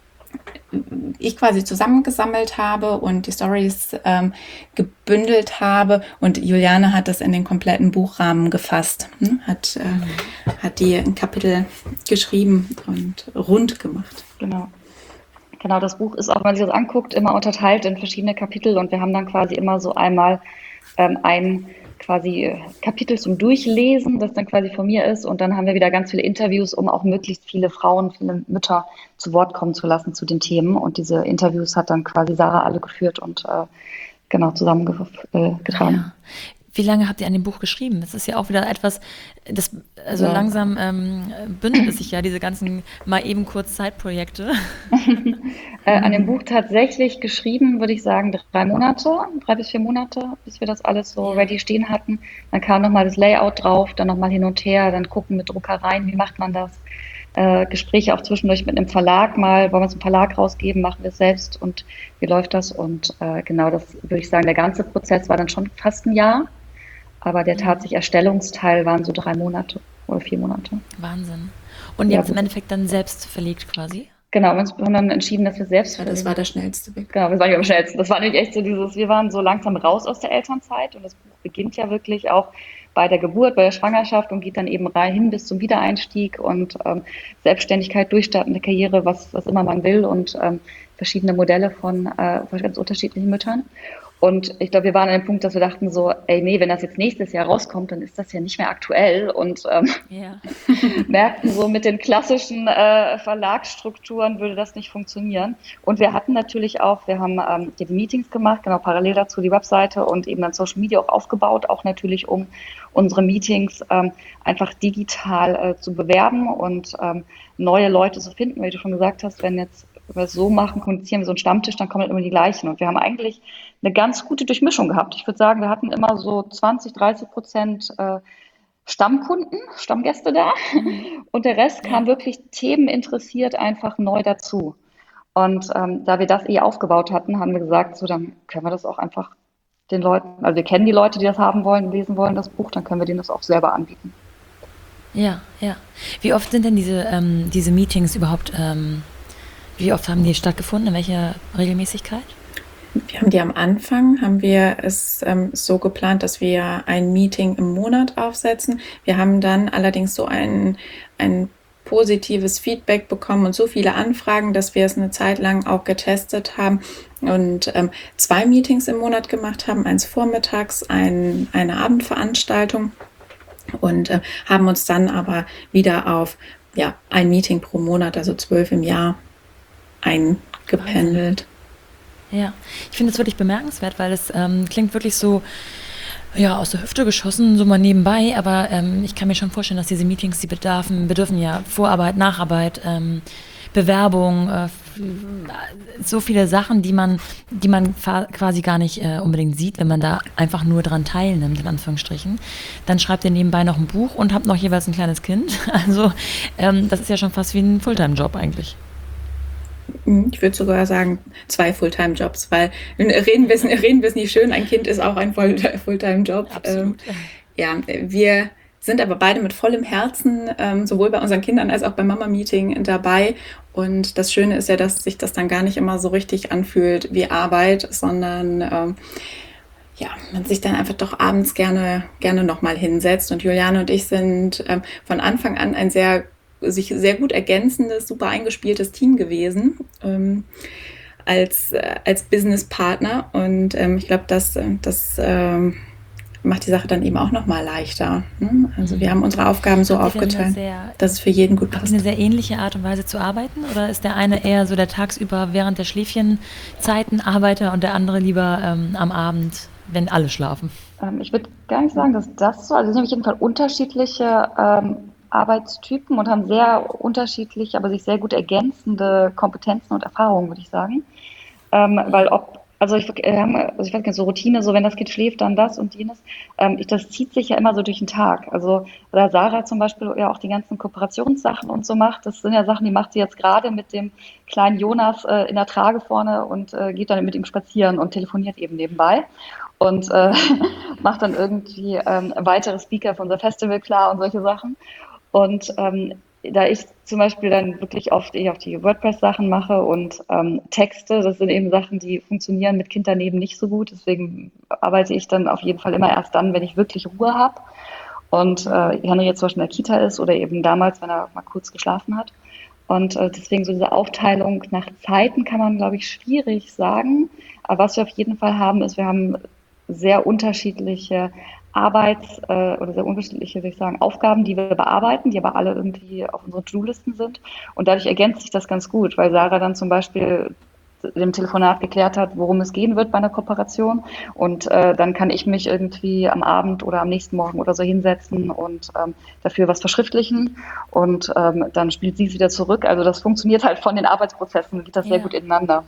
ich quasi zusammengesammelt habe und die Storys gebündelt habe und Juliane hat das in den kompletten Buchrahmen gefasst, hat die ein Kapitel geschrieben und rund gemacht. Genau, das Buch ist auch, wenn man sich das anguckt, immer unterteilt in verschiedene Kapitel und wir haben dann quasi immer so einmal ein quasi Kapitel zum Durchlesen, das dann quasi von mir ist und dann haben wir wieder ganz viele Interviews, um auch möglichst viele Frauen, viele Mütter zu Wort kommen zu lassen zu den Themen und diese Interviews hat dann quasi Sarah alle geführt und zusammengetragen. Ja. Wie lange habt ihr an dem Buch geschrieben? Das ist ja auch wieder etwas, langsam bündelt es sich ja, diese ganzen mal eben kurz Zeitprojekte. An dem Buch tatsächlich geschrieben, würde ich sagen, 3 bis 4 Monate, bis wir das alles so ready stehen hatten. Dann kam nochmal das Layout drauf, dann nochmal hin und her, dann gucken mit Druckereien, wie macht man das? Gespräche auch zwischendurch mit einem Verlag mal, wollen wir es im Verlag rausgeben, machen wir es selbst und wie läuft das? Und genau, das würde ich sagen, der ganze Prozess war dann schon fast ein Jahr. Aber der tatsächlich Erstellungsteil waren so 3 Monate oder 4 Monate. Wahnsinn. Und ihr habt es im Endeffekt dann selbst verlegt quasi? Genau, wir haben dann entschieden, dass wir selbst verlegen. Das war der schnellste Weg. Genau, das war am schnellsten. Das war nämlich echt so wir waren so langsam raus aus der Elternzeit und das Buch beginnt ja wirklich auch bei der Geburt, bei der Schwangerschaft und geht dann eben rein hin bis zum Wiedereinstieg und Selbstständigkeit, durchstartende Karriere, was immer man will und verschiedene Modelle von ganz unterschiedlichen Müttern. Und ich glaube, wir waren an dem Punkt, dass wir dachten so, wenn das jetzt nächstes Jahr rauskommt, dann ist das ja nicht mehr aktuell und merkten so, mit den klassischen Verlagsstrukturen würde das nicht funktionieren. Und wir hatten natürlich auch, wir haben die Meetings gemacht, genau parallel dazu die Webseite und eben dann Social Media auch aufgebaut, auch natürlich um unsere Meetings einfach digital zu bewerben und neue Leute zu finden, wie du schon gesagt hast, wenn wir es so machen, kommunizieren wir so einen Stammtisch, dann kommen halt immer die gleichen. Und wir haben eigentlich eine ganz gute Durchmischung gehabt. Ich würde sagen, wir hatten immer so 20-30% Stammkunden, Stammgäste da. Und der Rest kam wirklich themeninteressiert einfach neu dazu. Und da wir das aufgebaut hatten, haben wir gesagt, so dann können wir das auch einfach den Leuten, also wir kennen die Leute, die das haben wollen, lesen wollen, das Buch, dann können wir denen das auch selber anbieten. Ja, ja. Wie oft sind denn diese Meetings überhaupt, wie oft haben die stattgefunden? In welcher Regelmäßigkeit? Wir haben die am Anfang, haben wir es so geplant, dass wir ein Meeting im Monat aufsetzen. Wir haben dann allerdings so ein positives Feedback bekommen und so viele Anfragen, dass wir es eine Zeit lang auch getestet haben und 2 Meetings im Monat gemacht haben, eins vormittags, eine Abendveranstaltung und haben uns dann aber wieder auf ein Meeting pro Monat, also 12 im Jahr, eingependelt. Ja, ich finde es wirklich bemerkenswert, weil es klingt wirklich so, ja, aus der Hüfte geschossen, so mal nebenbei, aber ich kann mir schon vorstellen, dass diese Meetings, die bedürfen ja Vorarbeit, Nacharbeit, Bewerbung, so viele Sachen, die man quasi gar nicht unbedingt sieht, wenn man da einfach nur dran teilnimmt, in Anführungsstrichen. Dann schreibt ihr nebenbei noch ein Buch und habt noch jeweils ein kleines Kind. Also das ist ja schon fast wie ein Fulltime-Job eigentlich. Ich würde sogar sagen 2 Fulltime-Jobs, weil reden wir es nicht schön, ein Kind ist auch ein Fulltime-Job. Absolut. Ja, wir sind aber beide mit vollem Herzen, sowohl bei unseren Kindern als auch beim Mama-Meeting dabei. Und das Schöne ist ja, dass sich das dann gar nicht immer so richtig anfühlt wie Arbeit, sondern man sich dann einfach doch abends gerne nochmal hinsetzt. Und Juliane und ich sind von Anfang an ein sich sehr gut ergänzendes, super eingespieltes Team gewesen als Businesspartner. Und ich glaube, das macht die Sache dann eben auch nochmal leichter. Ne? Also wir haben unsere Aufgaben so aufgeteilt, dass es für jeden gut passt. Habt ihr eine sehr ähnliche Art und Weise zu arbeiten? Oder ist der eine eher so der tagsüber während der Schläfchenzeiten Arbeiter und der andere lieber am Abend, wenn alle schlafen? Ich würde gar nicht sagen, dass das so, also es sind auf jeden Fall unterschiedliche Arbeitstypen und haben sehr unterschiedliche, aber sich sehr gut ergänzende Kompetenzen und Erfahrungen, würde ich sagen. Ich weiß nicht, so Routine, so wenn das Kind schläft, dann das und jenes, das zieht sich ja immer so durch den Tag. Also da Sarah zum Beispiel ja auch die ganzen Kooperationssachen und so macht, das sind ja Sachen, die macht sie jetzt gerade mit dem kleinen Jonas in der Trage vorne und geht dann mit ihm spazieren und telefoniert eben nebenbei. Und macht dann irgendwie weitere Speaker für unser Festival klar und solche Sachen. Und da ich zum Beispiel dann wirklich oft auf die WordPress-Sachen mache und Texte, das sind eben Sachen, die funktionieren mit Kind daneben nicht so gut. Deswegen arbeite ich dann auf jeden Fall immer erst dann, wenn ich wirklich Ruhe habe. Und Henry jetzt zum Beispiel in der Kita ist oder eben damals, wenn er mal kurz geschlafen hat. Und deswegen so diese Aufteilung nach Zeiten kann man, glaube ich, schwierig sagen. Aber was wir auf jeden Fall haben, ist, wir haben sehr unterschiedliche oder sehr unterschiedliche, würde ich sagen, Aufgaben, die wir bearbeiten, die aber alle irgendwie auf unseren To-Do-Listen sind. Und dadurch ergänzt sich das ganz gut, weil Sarah dann zum Beispiel im Telefonat geklärt hat, worum es gehen wird bei einer Kooperation. Und dann kann ich mich irgendwie am Abend oder am nächsten Morgen oder so hinsetzen und dafür was verschriftlichen. Und dann spielt sie es wieder zurück. Also das funktioniert halt von den Arbeitsprozessen, geht das sehr gut ineinander.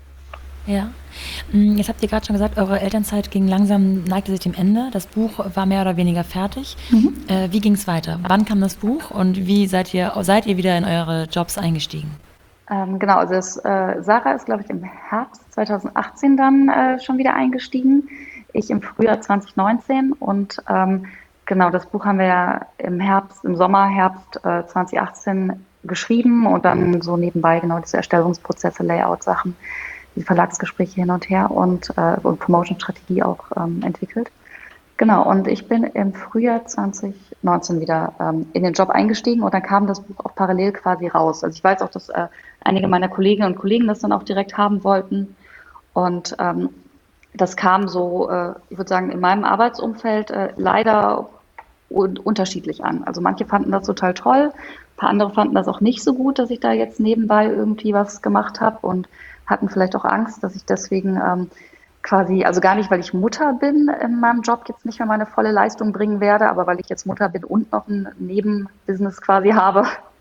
Ja, jetzt habt ihr gerade schon gesagt, eure Elternzeit neigte sich dem Ende. Das Buch war mehr oder weniger fertig. Wie ging es weiter? Wann kam das Buch und wie seid ihr wieder in eure Jobs eingestiegen? Genau, also Sarah ist, glaube ich, im Herbst 2018 dann schon wieder eingestiegen. Ich im Frühjahr 2019 und genau, das Buch haben wir ja im Sommer, Herbst 2018 geschrieben und dann so nebenbei genau diese Erstellungsprozesse, Layout-Sachen, die Verlagsgespräche hin und her und Promotion-Strategie auch entwickelt. Genau, und ich bin im Frühjahr 2019 wieder in den Job eingestiegen und dann kam das Buch auch parallel quasi raus. Also ich weiß auch, dass einige meiner Kolleginnen und Kollegen das dann auch direkt haben wollten und das kam so, ich würde sagen, in meinem Arbeitsumfeld leider unterschiedlich an. Also manche fanden das total toll, ein paar andere fanden das auch nicht so gut, dass ich da jetzt nebenbei irgendwie was gemacht habe und hatten vielleicht auch Angst, dass ich deswegen quasi, also gar nicht, weil ich Mutter bin in meinem Job, jetzt nicht mehr meine volle Leistung bringen werde, aber weil ich jetzt Mutter bin und noch ein Nebenbusiness quasi habe.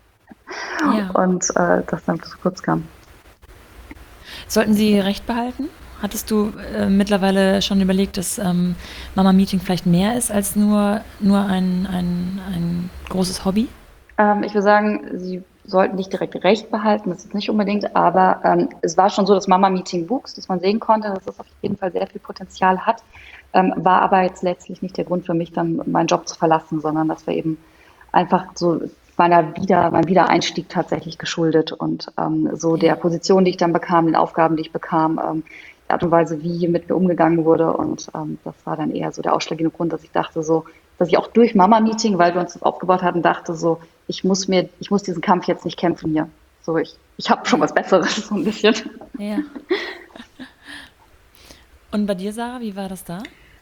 Ja. Und das dann zu kurz kam. Sollten Sie Recht behalten? Hattest du mittlerweile schon überlegt, dass Mama-Meeting vielleicht mehr ist als nur ein großes Hobby? Ich würde sagen, sie sollten nicht direkt Recht behalten, das ist nicht unbedingt, aber es war schon so, dass Mama-Meeting wuchs, dass man sehen konnte, dass es auf jeden Fall sehr viel Potenzial hat, war aber jetzt letztlich nicht der Grund für mich, dann meinen Job zu verlassen, sondern das war eben einfach so meinem Wiedereinstieg tatsächlich geschuldet und so der Position, die ich dann bekam, den Aufgaben, die ich bekam, die Art und Weise, wie mit mir umgegangen wurde und das war dann eher so der ausschlaggebende Grund, dass ich dachte so, dass ich auch durch Mama-Meeting, weil wir uns das aufgebaut hatten, dachte so, ich muss diesen Kampf jetzt nicht kämpfen hier. So, ich habe schon was Besseres, so ein bisschen. Ja. Und bei dir, Sarah, wie war das da?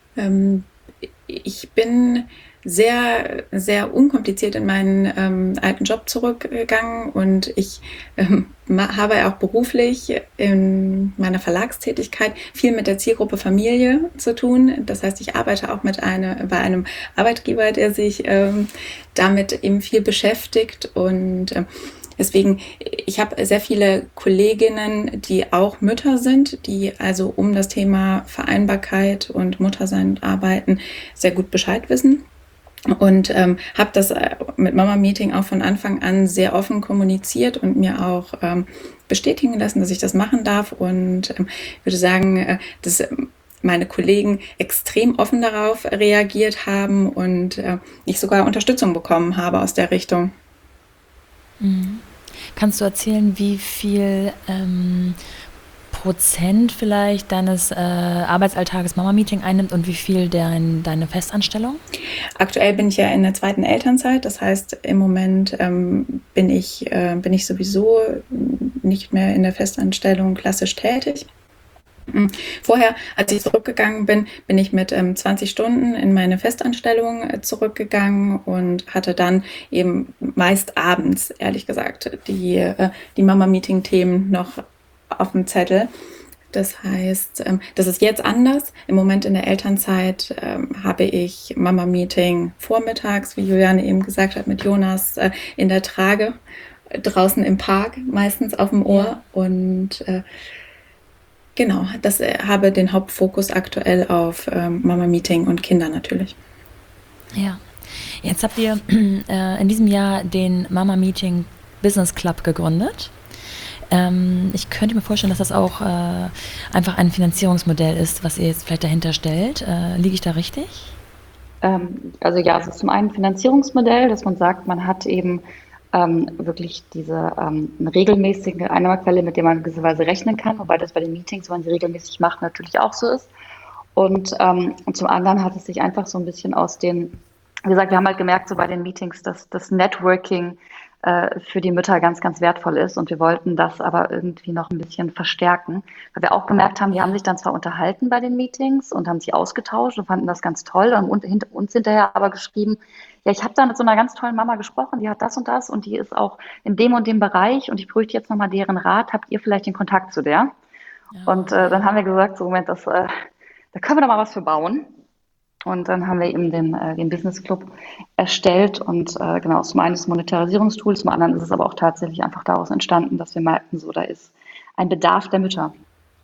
Ich bin sehr, sehr unkompliziert in meinen alten Job zurückgegangen und ich habe auch beruflich in meiner Verlagstätigkeit viel mit der Zielgruppe Familie zu tun. Das heißt, ich arbeite auch bei einem Arbeitgeber, der sich damit eben viel beschäftigt und deswegen, ich habe sehr viele Kolleginnen, die auch Mütter sind, die also um das Thema Vereinbarkeit und Muttersein und Arbeiten sehr gut Bescheid wissen. Und habe das mit Mama-Meeting auch von Anfang an sehr offen kommuniziert und mir auch bestätigen lassen, dass ich das machen darf. Und würde sagen, dass meine Kollegen extrem offen darauf reagiert haben und ich sogar Unterstützung bekommen habe aus der Richtung. Mhm. Kannst du erzählen, wie viel Prozent vielleicht deines Arbeitsalltages Mama-Meeting einnimmt und wie viel deine Festanstellung? Aktuell bin ich ja in der zweiten Elternzeit, das heißt im Moment bin ich sowieso nicht mehr in der Festanstellung klassisch tätig. Vorher, als ich zurückgegangen bin, bin ich mit 20 Stunden in meine Festanstellung zurückgegangen und hatte dann eben meist abends, ehrlich gesagt, die Mama-Meeting-Themen noch auf dem Zettel. Das heißt, das ist jetzt anders. Im Moment in der Elternzeit habe ich Mama-Meeting vormittags, wie Juliane eben gesagt hat, mit Jonas in der Trage, draußen im Park, meistens auf dem Ohr. Ja. Und genau, das habe den Hauptfokus aktuell auf Mama-Meeting und Kinder natürlich. Ja. Jetzt habt ihr in diesem Jahr den Mama-Meeting Business Club gegründet. Ich könnte mir vorstellen, dass das auch einfach ein Finanzierungsmodell ist, was ihr jetzt vielleicht dahinter stellt. Liege ich da richtig? Also ja, es ist zum einen ein Finanzierungsmodell, dass man sagt, man hat eben wirklich diese eine regelmäßige Einnahmequelle, mit der man gewisserweise rechnen kann, wobei das bei den Meetings, wenn man sie regelmäßig macht, natürlich auch so ist. Und zum anderen hat es sich einfach so ein bisschen wie gesagt, wir haben halt gemerkt, so bei den Meetings, dass das Networking für die Mütter ganz, ganz wertvoll ist. Und wir wollten das aber irgendwie noch ein bisschen verstärken, weil wir auch gemerkt haben, die haben sich dann zwar unterhalten bei den Meetings und haben sich ausgetauscht und fanden das ganz toll und uns hinterher aber geschrieben, ja, ich habe da mit so einer ganz tollen Mama gesprochen, die hat das und die ist auch in dem und dem Bereich und ich bräuchte jetzt nochmal deren Rat. Habt ihr vielleicht den Kontakt zu der? Ja. Und dann haben wir gesagt, so Moment, da können wir doch mal was für bauen. Und dann haben wir eben den Business Club erstellt und genau, zum einen das Monetarisierungstool, zum anderen ist es aber auch tatsächlich einfach daraus entstanden, dass wir merkten, so da ist ein Bedarf der Mütter.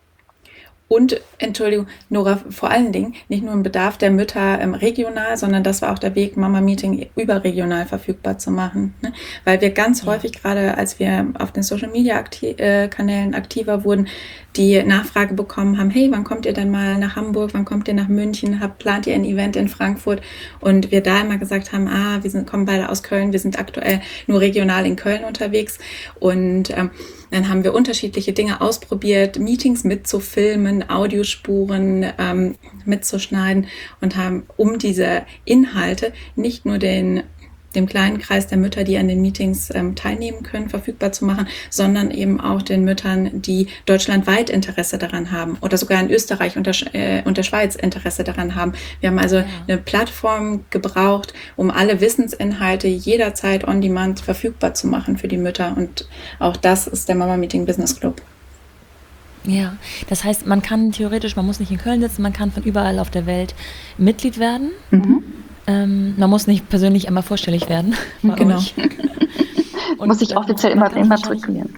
Und, Entschuldigung, Nora, vor allen Dingen nicht nur ein Bedarf der Mütter regional, sondern das war auch der Weg, Mama-Meeting überregional verfügbar zu machen. Ne? Weil wir ganz häufig, gerade als wir auf den Social-Media-Kanälen aktiver wurden, die Nachfrage bekommen haben, hey, wann kommt ihr denn mal nach Hamburg, wann kommt ihr nach München, plant ihr ein Event in Frankfurt? Und wir da immer gesagt haben, kommen beide aus Köln, wir sind aktuell nur regional in Köln unterwegs. Und dann haben wir unterschiedliche Dinge ausprobiert, Meetings mitzufilmen, Audiospuren mitzuschneiden und haben, um diese Inhalte nicht nur dem kleinen Kreis der Mütter, die an den Meetings teilnehmen können, verfügbar zu machen, sondern eben auch den Müttern, die deutschlandweit Interesse daran haben oder sogar in Österreich und der Schweiz Interesse daran haben. Wir haben also eine Plattform gebraucht, um alle Wissensinhalte jederzeit on demand verfügbar zu machen für die Mütter. Und auch das ist der Mama-Meeting Business Club. Ja, das heißt, man muss nicht in Köln sitzen, man kann von überall auf der Welt Mitglied werden. Mhm. Man muss nicht persönlich einmal vorstellig werden. Genau. Und muss ich offiziell immer matrikulieren.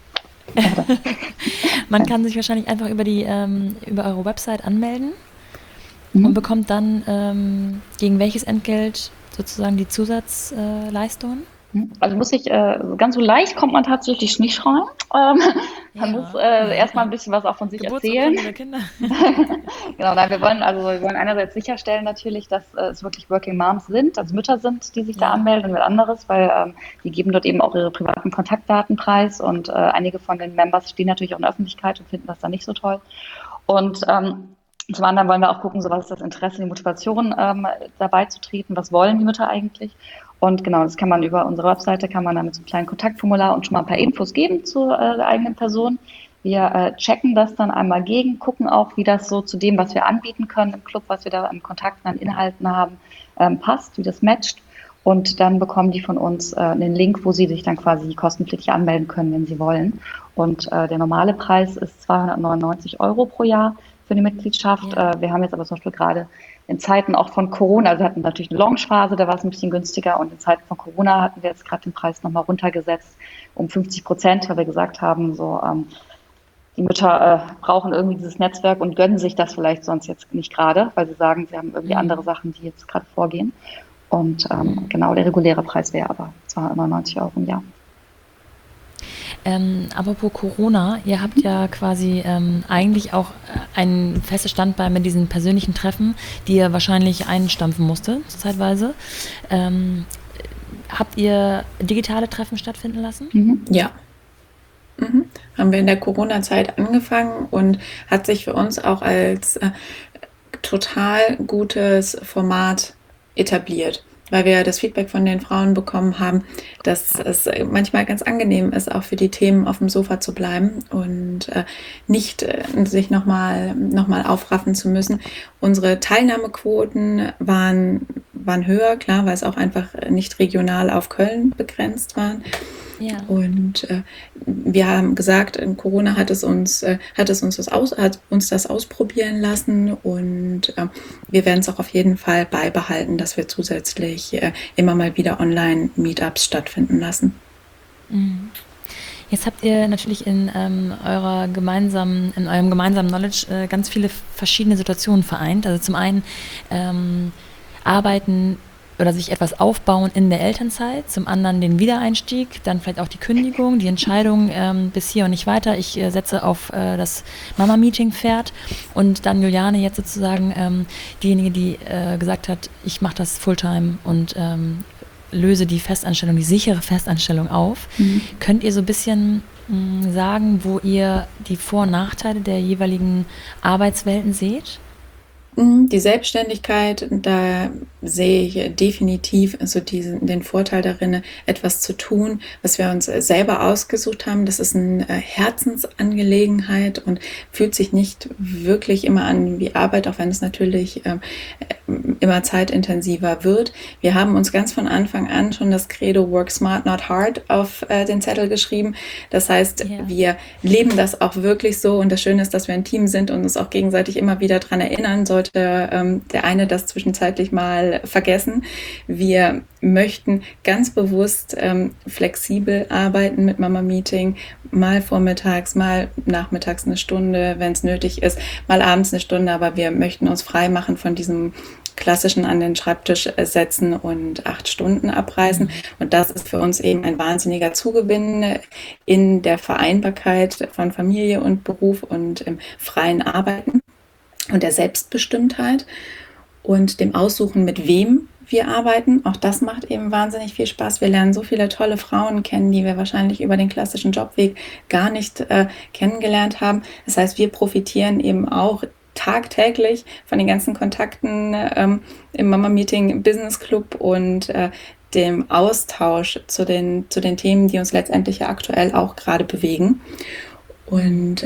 Man kann sich wahrscheinlich einfach über eure Website anmelden und bekommt dann gegen welches Entgelt sozusagen die Zusatzleistungen? Also muss ich, ganz so leicht kommt man tatsächlich nicht rein. Man muss erstmal ein bisschen was auch von sich erzählen. Geburtsurkunde der Kinder. Genau, nein, wir wollen einerseits sicherstellen natürlich, dass es wirklich Working Moms sind, also Mütter sind, die sich da anmelden und was anderes, weil die geben dort eben auch ihre privaten Kontaktdaten preis und einige von den Members stehen natürlich auch in der Öffentlichkeit und finden das dann nicht so toll. Und zum anderen wollen wir auch gucken, so was ist das Interesse, die Motivation dabei zu treten, was wollen die Mütter eigentlich? Und genau, das kann man über unsere Webseite, kann man dann mit so einem kleinen Kontaktformular und schon mal ein paar Infos geben zur der eigenen Person. Wir checken das dann einmal gegen, gucken auch, wie das so zu dem, was wir anbieten können im Club, was wir da an Kontakten, an Inhalten haben, passt, wie das matcht. Und dann bekommen die von uns einen Link, wo sie sich dann quasi kostenpflichtig anmelden können, wenn sie wollen. Und der normale Preis ist 299 € pro Jahr für die Mitgliedschaft. Ja. Wir haben jetzt aber zum Beispiel gerade in Zeiten auch von Corona, also wir hatten natürlich eine Launchphase, da war es ein bisschen günstiger, und in Zeiten von Corona hatten wir jetzt gerade den Preis nochmal runtergesetzt um 50%, weil wir gesagt haben, so die Mütter brauchen irgendwie dieses Netzwerk und gönnen sich das vielleicht sonst jetzt nicht gerade, weil sie sagen, sie haben irgendwie andere Sachen, die jetzt gerade vorgehen. Und genau, der reguläre Preis wäre aber 299 € im Jahr. Apropos Corona, ihr habt ja quasi eigentlich auch ein festes Standbein mit diesen persönlichen Treffen, die ihr wahrscheinlich einstampfen musstet, zeitweise. Habt ihr digitale Treffen stattfinden lassen? Ja. Haben wir in der Corona-Zeit angefangen und hat sich für uns auch als total gutes Format etabliert, weil wir das Feedback von den Frauen bekommen haben, dass es manchmal ganz angenehm ist, auch für die Themen auf dem Sofa zu bleiben und nicht sich nochmal aufraffen zu müssen. Unsere Teilnahmequoten waren höher, klar, weil es auch einfach nicht regional auf Köln begrenzt waren. Ja. Und wir haben gesagt, in Corona hat uns das ausprobieren lassen, und wir werden es auch auf jeden Fall beibehalten, dass wir zusätzlich immer mal wieder Online-Meetups stattfinden lassen. Jetzt habt ihr natürlich in eurem gemeinsamen Knowledge ganz viele verschiedene Situationen vereint. Also zum einen arbeiten oder sich etwas aufbauen in der Elternzeit, zum anderen den Wiedereinstieg, dann vielleicht auch die Kündigung, die Entscheidung bis hier und nicht weiter. Ich setze auf das Mama-Meeting-Pferd, und dann Juliane jetzt sozusagen diejenige, die gesagt hat, ich mache das Fulltime und löse die Festanstellung, die sichere Festanstellung auf. Könnt ihr so ein bisschen sagen, wo ihr die Vor- und Nachteile der jeweiligen Arbeitswelten seht? Die Selbstständigkeit, da sehe ich definitiv so den Vorteil darin, etwas zu tun, was wir uns selber ausgesucht haben. Das ist eine Herzensangelegenheit und fühlt sich nicht wirklich immer an wie Arbeit, auch wenn es natürlich immer zeitintensiver wird. Wir haben uns ganz von Anfang an schon das Credo Work Smart, Not Hard auf den Zettel geschrieben. Das heißt, wir leben das auch wirklich so, und das Schöne ist, dass wir ein Team sind und uns auch gegenseitig immer wieder daran erinnern, sollte der eine das zwischenzeitlich mal vergessen. Wir möchten ganz bewusst flexibel arbeiten mit Mama Meeting, mal vormittags, mal nachmittags eine Stunde, wenn es nötig ist, mal abends eine Stunde, aber wir möchten uns frei machen von diesem klassischen an den Schreibtisch setzen und 8 Stunden abreißen. Und das ist für uns eben ein wahnsinniger Zugewinn in der Vereinbarkeit von Familie und Beruf und im freien Arbeiten und der Selbstbestimmtheit und dem Aussuchen, mit wem wir arbeiten. Auch das macht eben wahnsinnig viel Spaß. Wir lernen so viele tolle Frauen kennen, die wir wahrscheinlich über den klassischen Jobweg gar nicht kennengelernt haben. Das heißt, wir profitieren eben auch tagtäglich von den ganzen Kontakten im Mama Meeting Business Club und dem Austausch zu den Themen, die uns letztendlich ja aktuell auch gerade bewegen. Und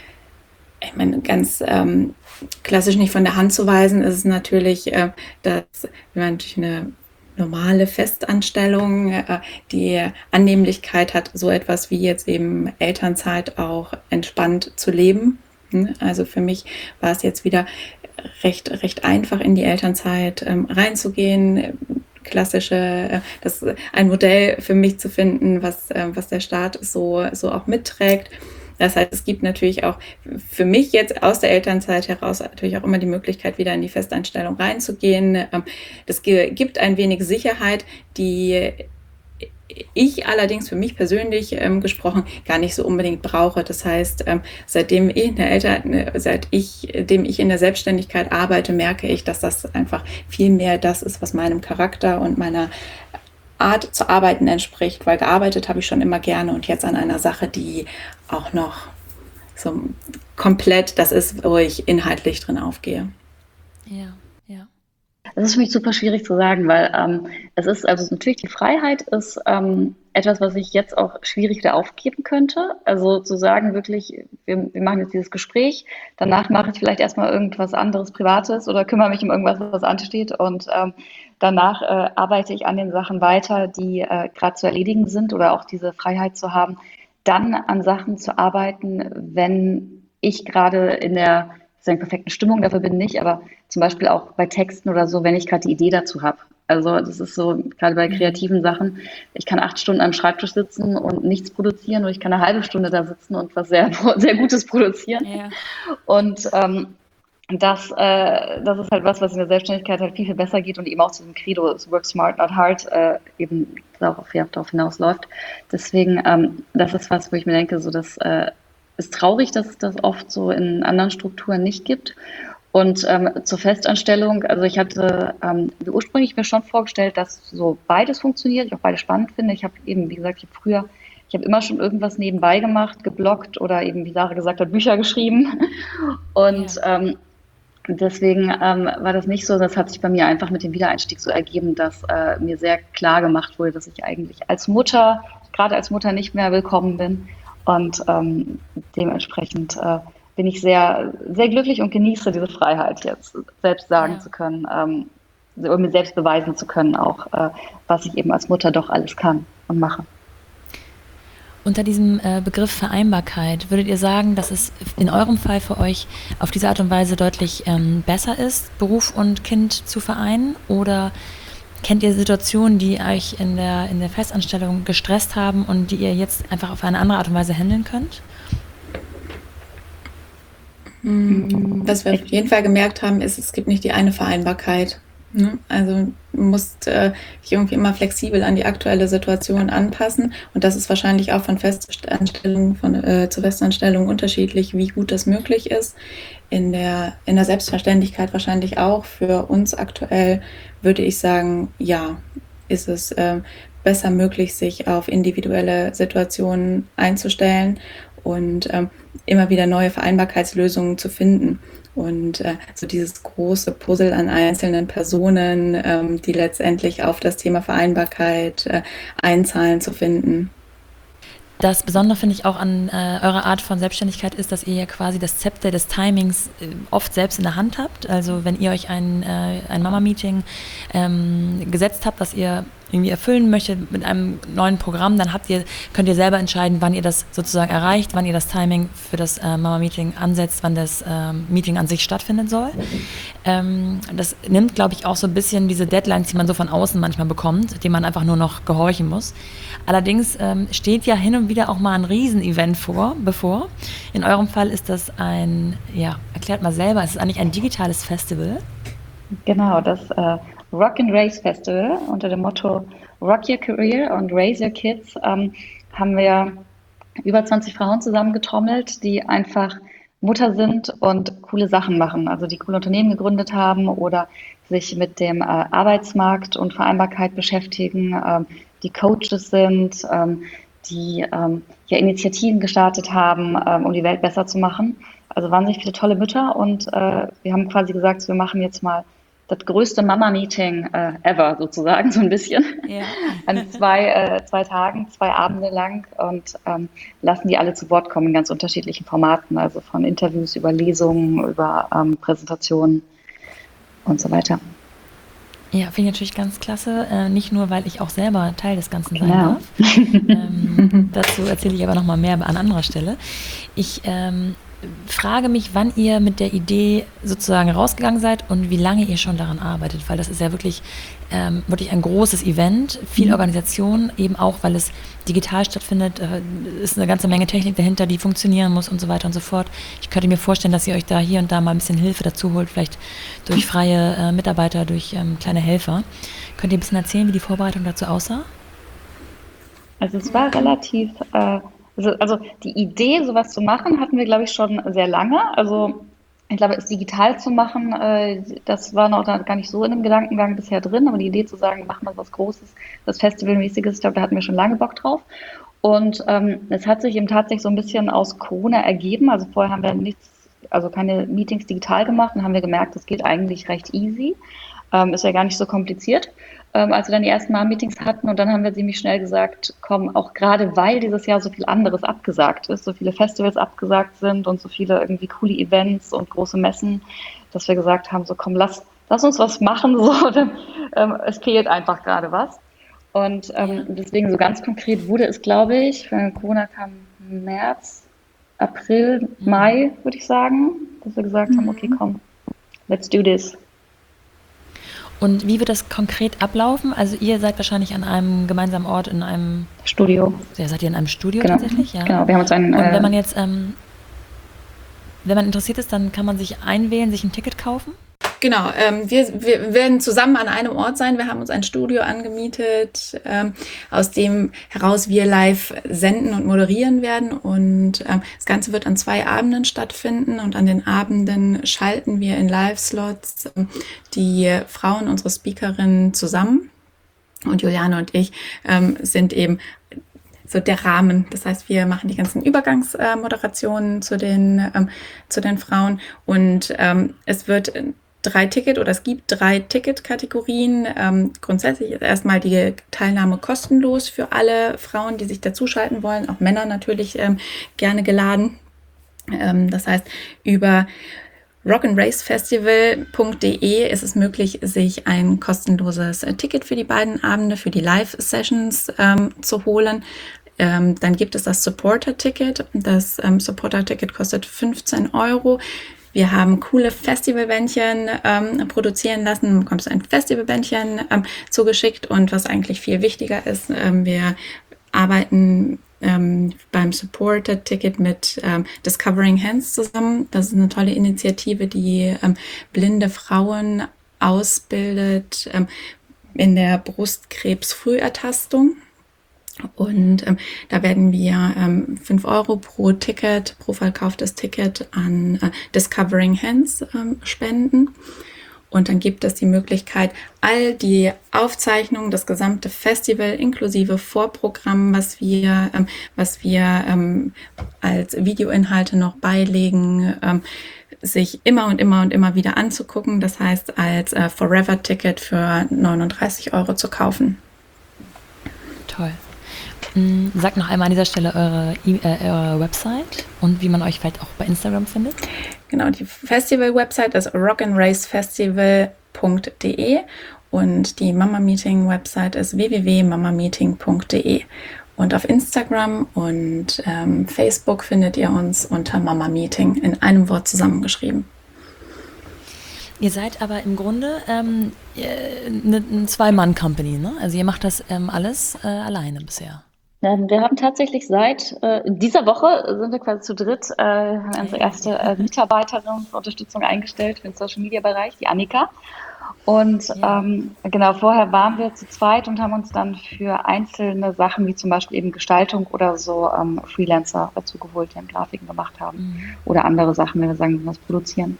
ich meine, ganz klassisch nicht von der Hand zu weisen ist es natürlich, dass wir natürlich eine normale Festanstellung, die Annehmlichkeit hat, so etwas wie jetzt eben Elternzeit auch entspannt zu leben. Also für mich war es jetzt wieder recht einfach, in die Elternzeit reinzugehen. Das ist ein Modell für mich zu finden, was der Staat so auch mitträgt. Das heißt, es gibt natürlich auch für mich jetzt aus der Elternzeit heraus natürlich auch immer die Möglichkeit, wieder in die Festanstellung reinzugehen. Das gibt ein wenig Sicherheit, die ich allerdings für mich persönlich gesprochen gar nicht so unbedingt brauche. Das heißt, seitdem ich in der Selbstständigkeit arbeite, merke ich, dass das einfach viel mehr das ist, was meinem Charakter und meiner Art zu arbeiten entspricht, weil gearbeitet habe ich schon immer gerne und jetzt an einer Sache, die auch noch so komplett das ist, wo ich inhaltlich drin aufgehe. Ja, ja. Das ist für mich super schwierig zu sagen, weil es ist, also natürlich die Freiheit ist etwas, was ich jetzt auch schwierig wieder aufgeben könnte. Also zu sagen wirklich, wir machen jetzt dieses Gespräch, danach mache ich vielleicht erstmal irgendwas anderes Privates oder kümmere mich um irgendwas, was ansteht und danach arbeite ich an den Sachen weiter, die gerade zu erledigen sind oder auch diese Freiheit zu haben, dann an Sachen zu arbeiten, wenn ich gerade in der perfekten Stimmung dafür bin nicht, aber zum Beispiel auch bei Texten oder so, wenn ich gerade die Idee dazu habe. Also das ist so, gerade bei kreativen Sachen, ich kann 8 Stunden am Schreibtisch sitzen und nichts produzieren oder ich kann eine halbe Stunde da sitzen und was sehr, sehr Gutes produzieren. Ja. Und das ist halt was in der Selbstständigkeit halt viel, viel besser geht und eben auch zu dem Credo, work smart, not hard, eben darauf hinausläuft. Deswegen, das ist was, wo ich mir denke, so dass ist traurig, dass es das oft so in anderen Strukturen nicht gibt. Und zur Festanstellung, also ich hatte ursprünglich mir schon vorgestellt, dass so beides funktioniert, ich auch beide spannend finde. Ich habe eben, wie gesagt, ich habe immer schon irgendwas nebenbei gemacht, gebloggt oder eben, wie Sarah gesagt hat, Bücher geschrieben. Und deswegen war das nicht so, das hat sich bei mir einfach mit dem Wiedereinstieg so ergeben, dass mir sehr klar gemacht wurde, dass ich eigentlich gerade als Mutter nicht mehr willkommen bin. Und dementsprechend bin ich sehr, sehr glücklich und genieße diese Freiheit jetzt, selbst sagen zu können, mir selbst beweisen zu können, auch was ich eben als Mutter doch alles kann und mache. Unter diesem Begriff Vereinbarkeit, würdet ihr sagen, dass es in eurem Fall für euch auf diese Art und Weise deutlich besser ist, Beruf und Kind zu vereinen? Oder kennt ihr Situationen, die euch in der Festanstellung gestresst haben und die ihr jetzt einfach auf eine andere Art und Weise handeln könnt? Was wir auf jeden Fall gemerkt haben, ist, es gibt nicht die eine Vereinbarkeit. Ne? Also du musst dich irgendwie immer flexibel an die aktuelle Situation anpassen und das ist wahrscheinlich auch von Festanstellung zu Festanstellung unterschiedlich, wie gut das möglich ist. In der Selbstverständlichkeit wahrscheinlich auch. Für uns aktuell würde ich sagen, ja, ist es besser möglich, sich auf individuelle Situationen einzustellen und immer wieder neue Vereinbarkeitslösungen zu finden. Und so dieses große Puzzle an einzelnen Personen, die letztendlich auf das Thema Vereinbarkeit einzahlen, zu finden. Das Besondere finde ich auch an eurer Art von Selbstständigkeit ist, dass ihr ja quasi das Zepter des Timings oft selbst in der Hand habt. Also wenn ihr euch ein Mama-Meeting gesetzt habt, was ihr irgendwie erfüllen möchtet mit einem neuen Programm, dann könnt ihr selber entscheiden, wann ihr das sozusagen erreicht, wann ihr das Timing für das Mama-Meeting ansetzt, wann das Meeting an sich stattfinden soll. Das nimmt, glaube ich, auch so ein bisschen diese Deadlines, die man so von außen manchmal bekommt, denen man einfach nur noch gehorchen muss. Allerdings steht ja hin und wieder auch mal ein Riesenevent bevor. In eurem Fall ist das erklärt mal selber, es ist eigentlich ein digitales Festival. Genau, das Rock and Race Festival unter dem Motto Rock Your Career und Raise Your Kids haben wir über 20 Frauen zusammengetrommelt, die einfach Mutter sind und coole Sachen machen, also die coole Unternehmen gegründet haben oder sich mit dem Arbeitsmarkt und Vereinbarkeit beschäftigen, die Coaches sind, die Initiativen gestartet haben, um die Welt besser zu machen. Also wahnsinnig viele tolle Mütter und wir haben quasi gesagt, wir machen jetzt mal das größte Mama-Meeting ever sozusagen, so ein bisschen. Ja. An 2 Tagen, 2 Abende lang und lassen die alle zu Wort kommen in ganz unterschiedlichen Formaten, also von Interviews über Lesungen, über Präsentationen und so weiter. Ja, finde ich natürlich ganz klasse. Nicht nur, weil ich auch selber Teil des Ganzen sein darf. Dazu erzähle ich aber nochmal mehr an anderer Stelle. Ich frage mich, wann ihr mit der Idee sozusagen rausgegangen seid und wie lange ihr schon daran arbeitet, weil das ist ja wirklich ein großes Event, viel Organisation, eben auch, weil es digital stattfindet, ist eine ganze Menge Technik dahinter, die funktionieren muss und so weiter und so fort. Ich könnte mir vorstellen, dass ihr euch da hier und da mal ein bisschen Hilfe dazu holt, vielleicht durch freie Mitarbeiter, durch kleine Helfer. Könnt ihr ein bisschen erzählen, wie die Vorbereitung dazu aussah? Also es war relativ, also die Idee, sowas zu machen, hatten wir, glaube ich, schon sehr lange. Also ich glaube, es digital zu machen, das war noch gar nicht so in dem Gedankengang bisher drin, aber die Idee zu sagen, machen wir was Großes, was Festivalmäßiges, ich glaube, da hatten wir schon lange Bock drauf. Und es hat sich eben tatsächlich so ein bisschen aus Corona ergeben. Also vorher haben wir nichts, also keine Meetings digital gemacht und haben wir gemerkt, das geht eigentlich recht easy. Ist ja gar nicht so kompliziert. Als wir dann die ersten Mal-Meetings hatten und dann haben wir ziemlich schnell gesagt, komm, auch gerade weil dieses Jahr so viel anderes abgesagt ist, so viele Festivals abgesagt sind und so viele irgendwie coole Events und große Messen, dass wir gesagt haben, so komm, lass uns was machen, so, denn, es fehlt einfach gerade was. Und deswegen so ganz konkret wurde es, glaube ich, wenn Corona kam März, April, Mai, würde ich sagen, dass wir gesagt haben, okay, komm, let's do this. Und wie wird das konkret ablaufen? Also ihr seid wahrscheinlich an einem gemeinsamen Ort in einem Studio. Ja, seid ihr in einem Studio Genau. tatsächlich? Ja. Genau, wir haben uns Und wenn man jetzt, wenn man interessiert ist, dann kann man sich einwählen, sich ein Ticket kaufen? Genau, wir werden zusammen an einem Ort sein. Wir haben uns ein Studio angemietet, aus dem heraus wir live senden und moderieren werden. Und das Ganze wird an 2 Abenden stattfinden. Und an den Abenden schalten wir in Live-Slots die Frauen, unsere Speakerinnen zusammen. Und Juliane und ich sind eben so der Rahmen. Das heißt, wir machen die ganzen Übergangsmoderationen zu den Frauen. Und es gibt 3 Ticketkategorien. Grundsätzlich ist erstmal die Teilnahme kostenlos für alle Frauen, die sich dazuschalten wollen, auch Männer natürlich gerne geladen. Das heißt, über rock'n'racefestival.de ist es möglich, sich ein kostenloses Ticket für die beiden Abende, für die Live-Sessions zu holen. Dann gibt es das Supporter-Ticket. Das Supporter-Ticket kostet 15 €. Wir haben coole Festivalbändchen produzieren lassen. Du bekommst ein Festivalbändchen zugeschickt. Und was eigentlich viel wichtiger ist, wir arbeiten beim Supporter-Ticket mit Discovering Hands zusammen. Das ist eine tolle Initiative, die blinde Frauen ausbildet in der Brustkrebsfrühertastung. Und da werden wir 5 € pro Ticket, pro verkauftes Ticket an Discovering Hands spenden. Und dann gibt es die Möglichkeit, all die Aufzeichnungen, das gesamte Festival inklusive Vorprogramm, was wir als Videoinhalte noch beilegen, sich immer und immer und immer wieder anzugucken. Das heißt, als Forever-Ticket für 39 € zu kaufen. Toll. Sagt noch einmal an dieser Stelle eure Website und wie man euch vielleicht auch bei Instagram findet. Genau, die Festival-Website ist rock'n'racefestival.de und die Mama-Meeting-Website ist www.mamameeting.de. Und auf Instagram und Facebook findet ihr uns unter Mama Meeting in einem Wort zusammengeschrieben. Ihr seid aber im Grunde eine 2-Mann-Company, ne? Also ihr macht das alles alleine bisher. Wir haben tatsächlich seit dieser Woche sind wir quasi zu dritt, haben unsere erste Mitarbeiterin für Unterstützung eingestellt für den Social-Media-Bereich, die Annika. Und genau, vorher waren wir zu zweit und haben uns dann für einzelne Sachen, wie zum Beispiel eben Gestaltung oder so, Freelancer dazu geholt, die dann Grafiken gemacht haben oder andere Sachen, wenn wir sagen, was produzieren.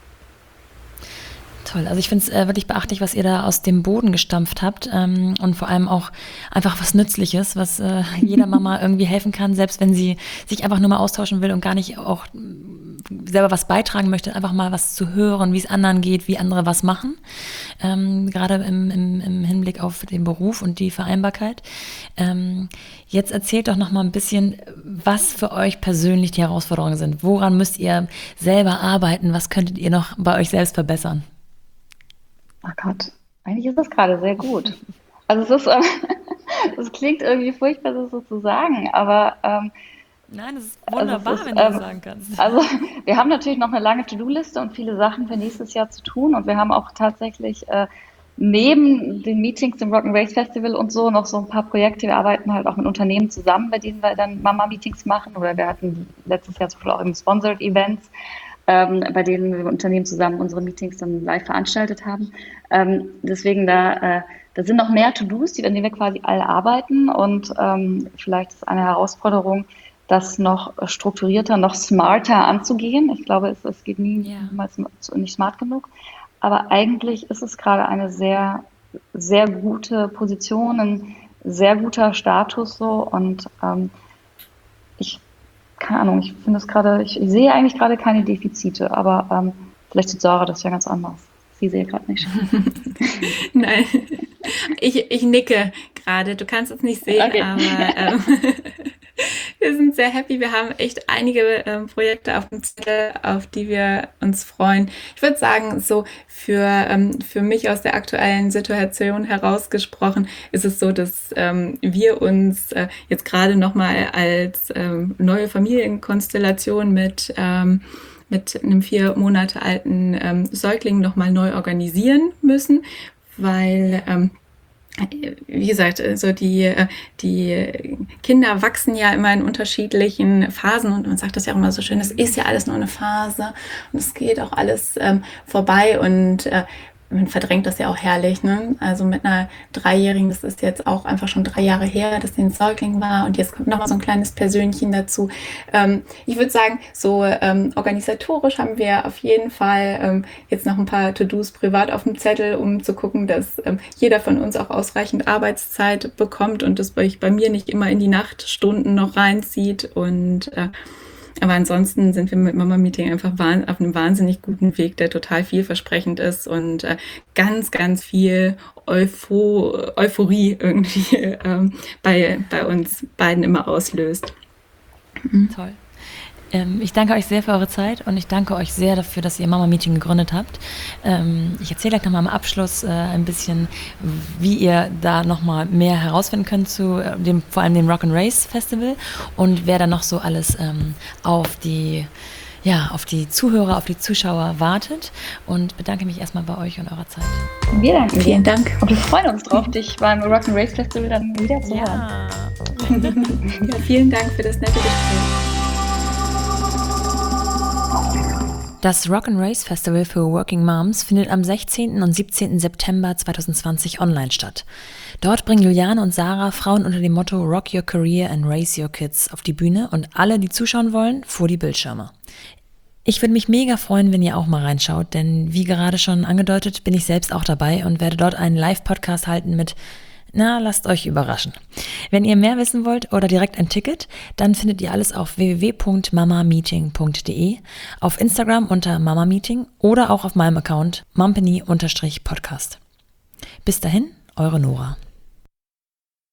Toll, also ich finde es wirklich beachtlich, was ihr da aus dem Boden gestampft habt und vor allem auch einfach was Nützliches, was jeder Mama irgendwie helfen kann, selbst wenn sie sich einfach nur mal austauschen will und gar nicht auch selber was beitragen möchte, einfach mal was zu hören, wie es anderen geht, wie andere was machen, gerade im Hinblick auf den Beruf und die Vereinbarkeit. Jetzt erzählt doch noch mal ein bisschen, was für euch persönlich die Herausforderungen sind. Woran müsst ihr selber arbeiten? Was könntet ihr noch bei euch selbst verbessern? Ach Gott, eigentlich ist das gerade sehr gut. Also es ist, das klingt irgendwie furchtbar, das so zu sagen, aber nein, das ist wunderbar, wenn du das sagen kannst. Also wir haben natürlich noch eine lange To-Do-Liste und viele Sachen für nächstes Jahr zu tun und wir haben auch tatsächlich neben den Meetings im Rock'n'Race Festival und so noch so ein paar Projekte. Wir arbeiten halt auch mit Unternehmen zusammen, bei denen wir dann Mama-Meetings machen oder wir hatten letztes Jahr zum Beispiel auch eben Sponsored Events, bei denen wir mit Unternehmen zusammen unsere Meetings dann live veranstaltet haben. Deswegen da da sind noch mehr To-Dos, an denen wir quasi alle arbeiten und vielleicht ist eine Herausforderung, das noch strukturierter, noch smarter anzugehen. Ich glaube, es geht niemals nicht smart genug. Aber eigentlich ist es gerade eine sehr, sehr gute Position, ein sehr guter Status so. Und keine Ahnung, ich finde es gerade, ich sehe eigentlich gerade keine Defizite, aber vielleicht sieht Sarah das ja ganz anders. Sie sehe gerade nicht. Nein, ich nicke gerade. Du kannst es nicht sehen, okay. Aber wir sind sehr happy. Wir haben echt einige Projekte auf dem Zettel, auf die wir uns freuen. Ich würde sagen, so für mich aus der aktuellen Situation herausgesprochen, ist es so, dass wir uns jetzt gerade nochmal als neue Familienkonstellation mit einem 4 Monate alten Säugling nochmal neu organisieren müssen, weil wie gesagt, so die Kinder wachsen ja immer in unterschiedlichen Phasen und man sagt das ja auch immer so schön, es ist ja alles nur eine Phase und es geht auch alles vorbei und man verdrängt das ja auch herrlich, ne? Also mit einer 3-Jährigen, das ist jetzt auch einfach schon 3 Jahre her, dass sie ein Säugling war und jetzt kommt noch mal so ein kleines Persönchen dazu. Ich würde sagen, so organisatorisch haben wir auf jeden Fall jetzt noch ein paar To-Dos privat auf dem Zettel, um zu gucken, dass jeder von uns auch ausreichend Arbeitszeit bekommt und das bei mir nicht immer in die Nachtstunden noch reinzieht und aber ansonsten sind wir mit Mama Meeting einfach auf einem wahnsinnig guten Weg, der total vielversprechend ist und ganz, ganz viel Euphorie irgendwie bei uns beiden immer auslöst. Toll. Ich danke euch sehr für eure Zeit und ich danke euch sehr dafür, dass ihr Mama Meeting gegründet habt. Ich erzähle gleich nochmal am Abschluss ein bisschen, wie ihr da nochmal mehr herausfinden könnt zu vor allem dem Rock and Race Festival und wer da noch so alles auf die Zuhörer, auf die Zuschauer wartet und bedanke mich erstmal bei euch und eurer Zeit. Wir danken dir. Vielen Dank. Und wir freuen uns drauf, dich beim Rock and Race Festival dann wieder zu hören. Ja, vielen Dank für das nette Gespräch. Das Rock and Race Festival für Working Moms findet am 16. und 17. September 2020 online statt. Dort bringen Juliane und Sarah Frauen unter dem Motto Rock Your Career and Raise Your Kids auf die Bühne und alle, die zuschauen wollen, vor die Bildschirme. Ich würde mich mega freuen, wenn ihr auch mal reinschaut, denn wie gerade schon angedeutet, bin ich selbst auch dabei und werde dort einen Live-Podcast halten mit lasst euch überraschen. Wenn ihr mehr wissen wollt oder direkt ein Ticket, dann findet ihr alles auf www.mamameeting.de, auf Instagram unter mamameeting oder auch auf meinem Account mumpany_podcast. Bis dahin, eure Nora.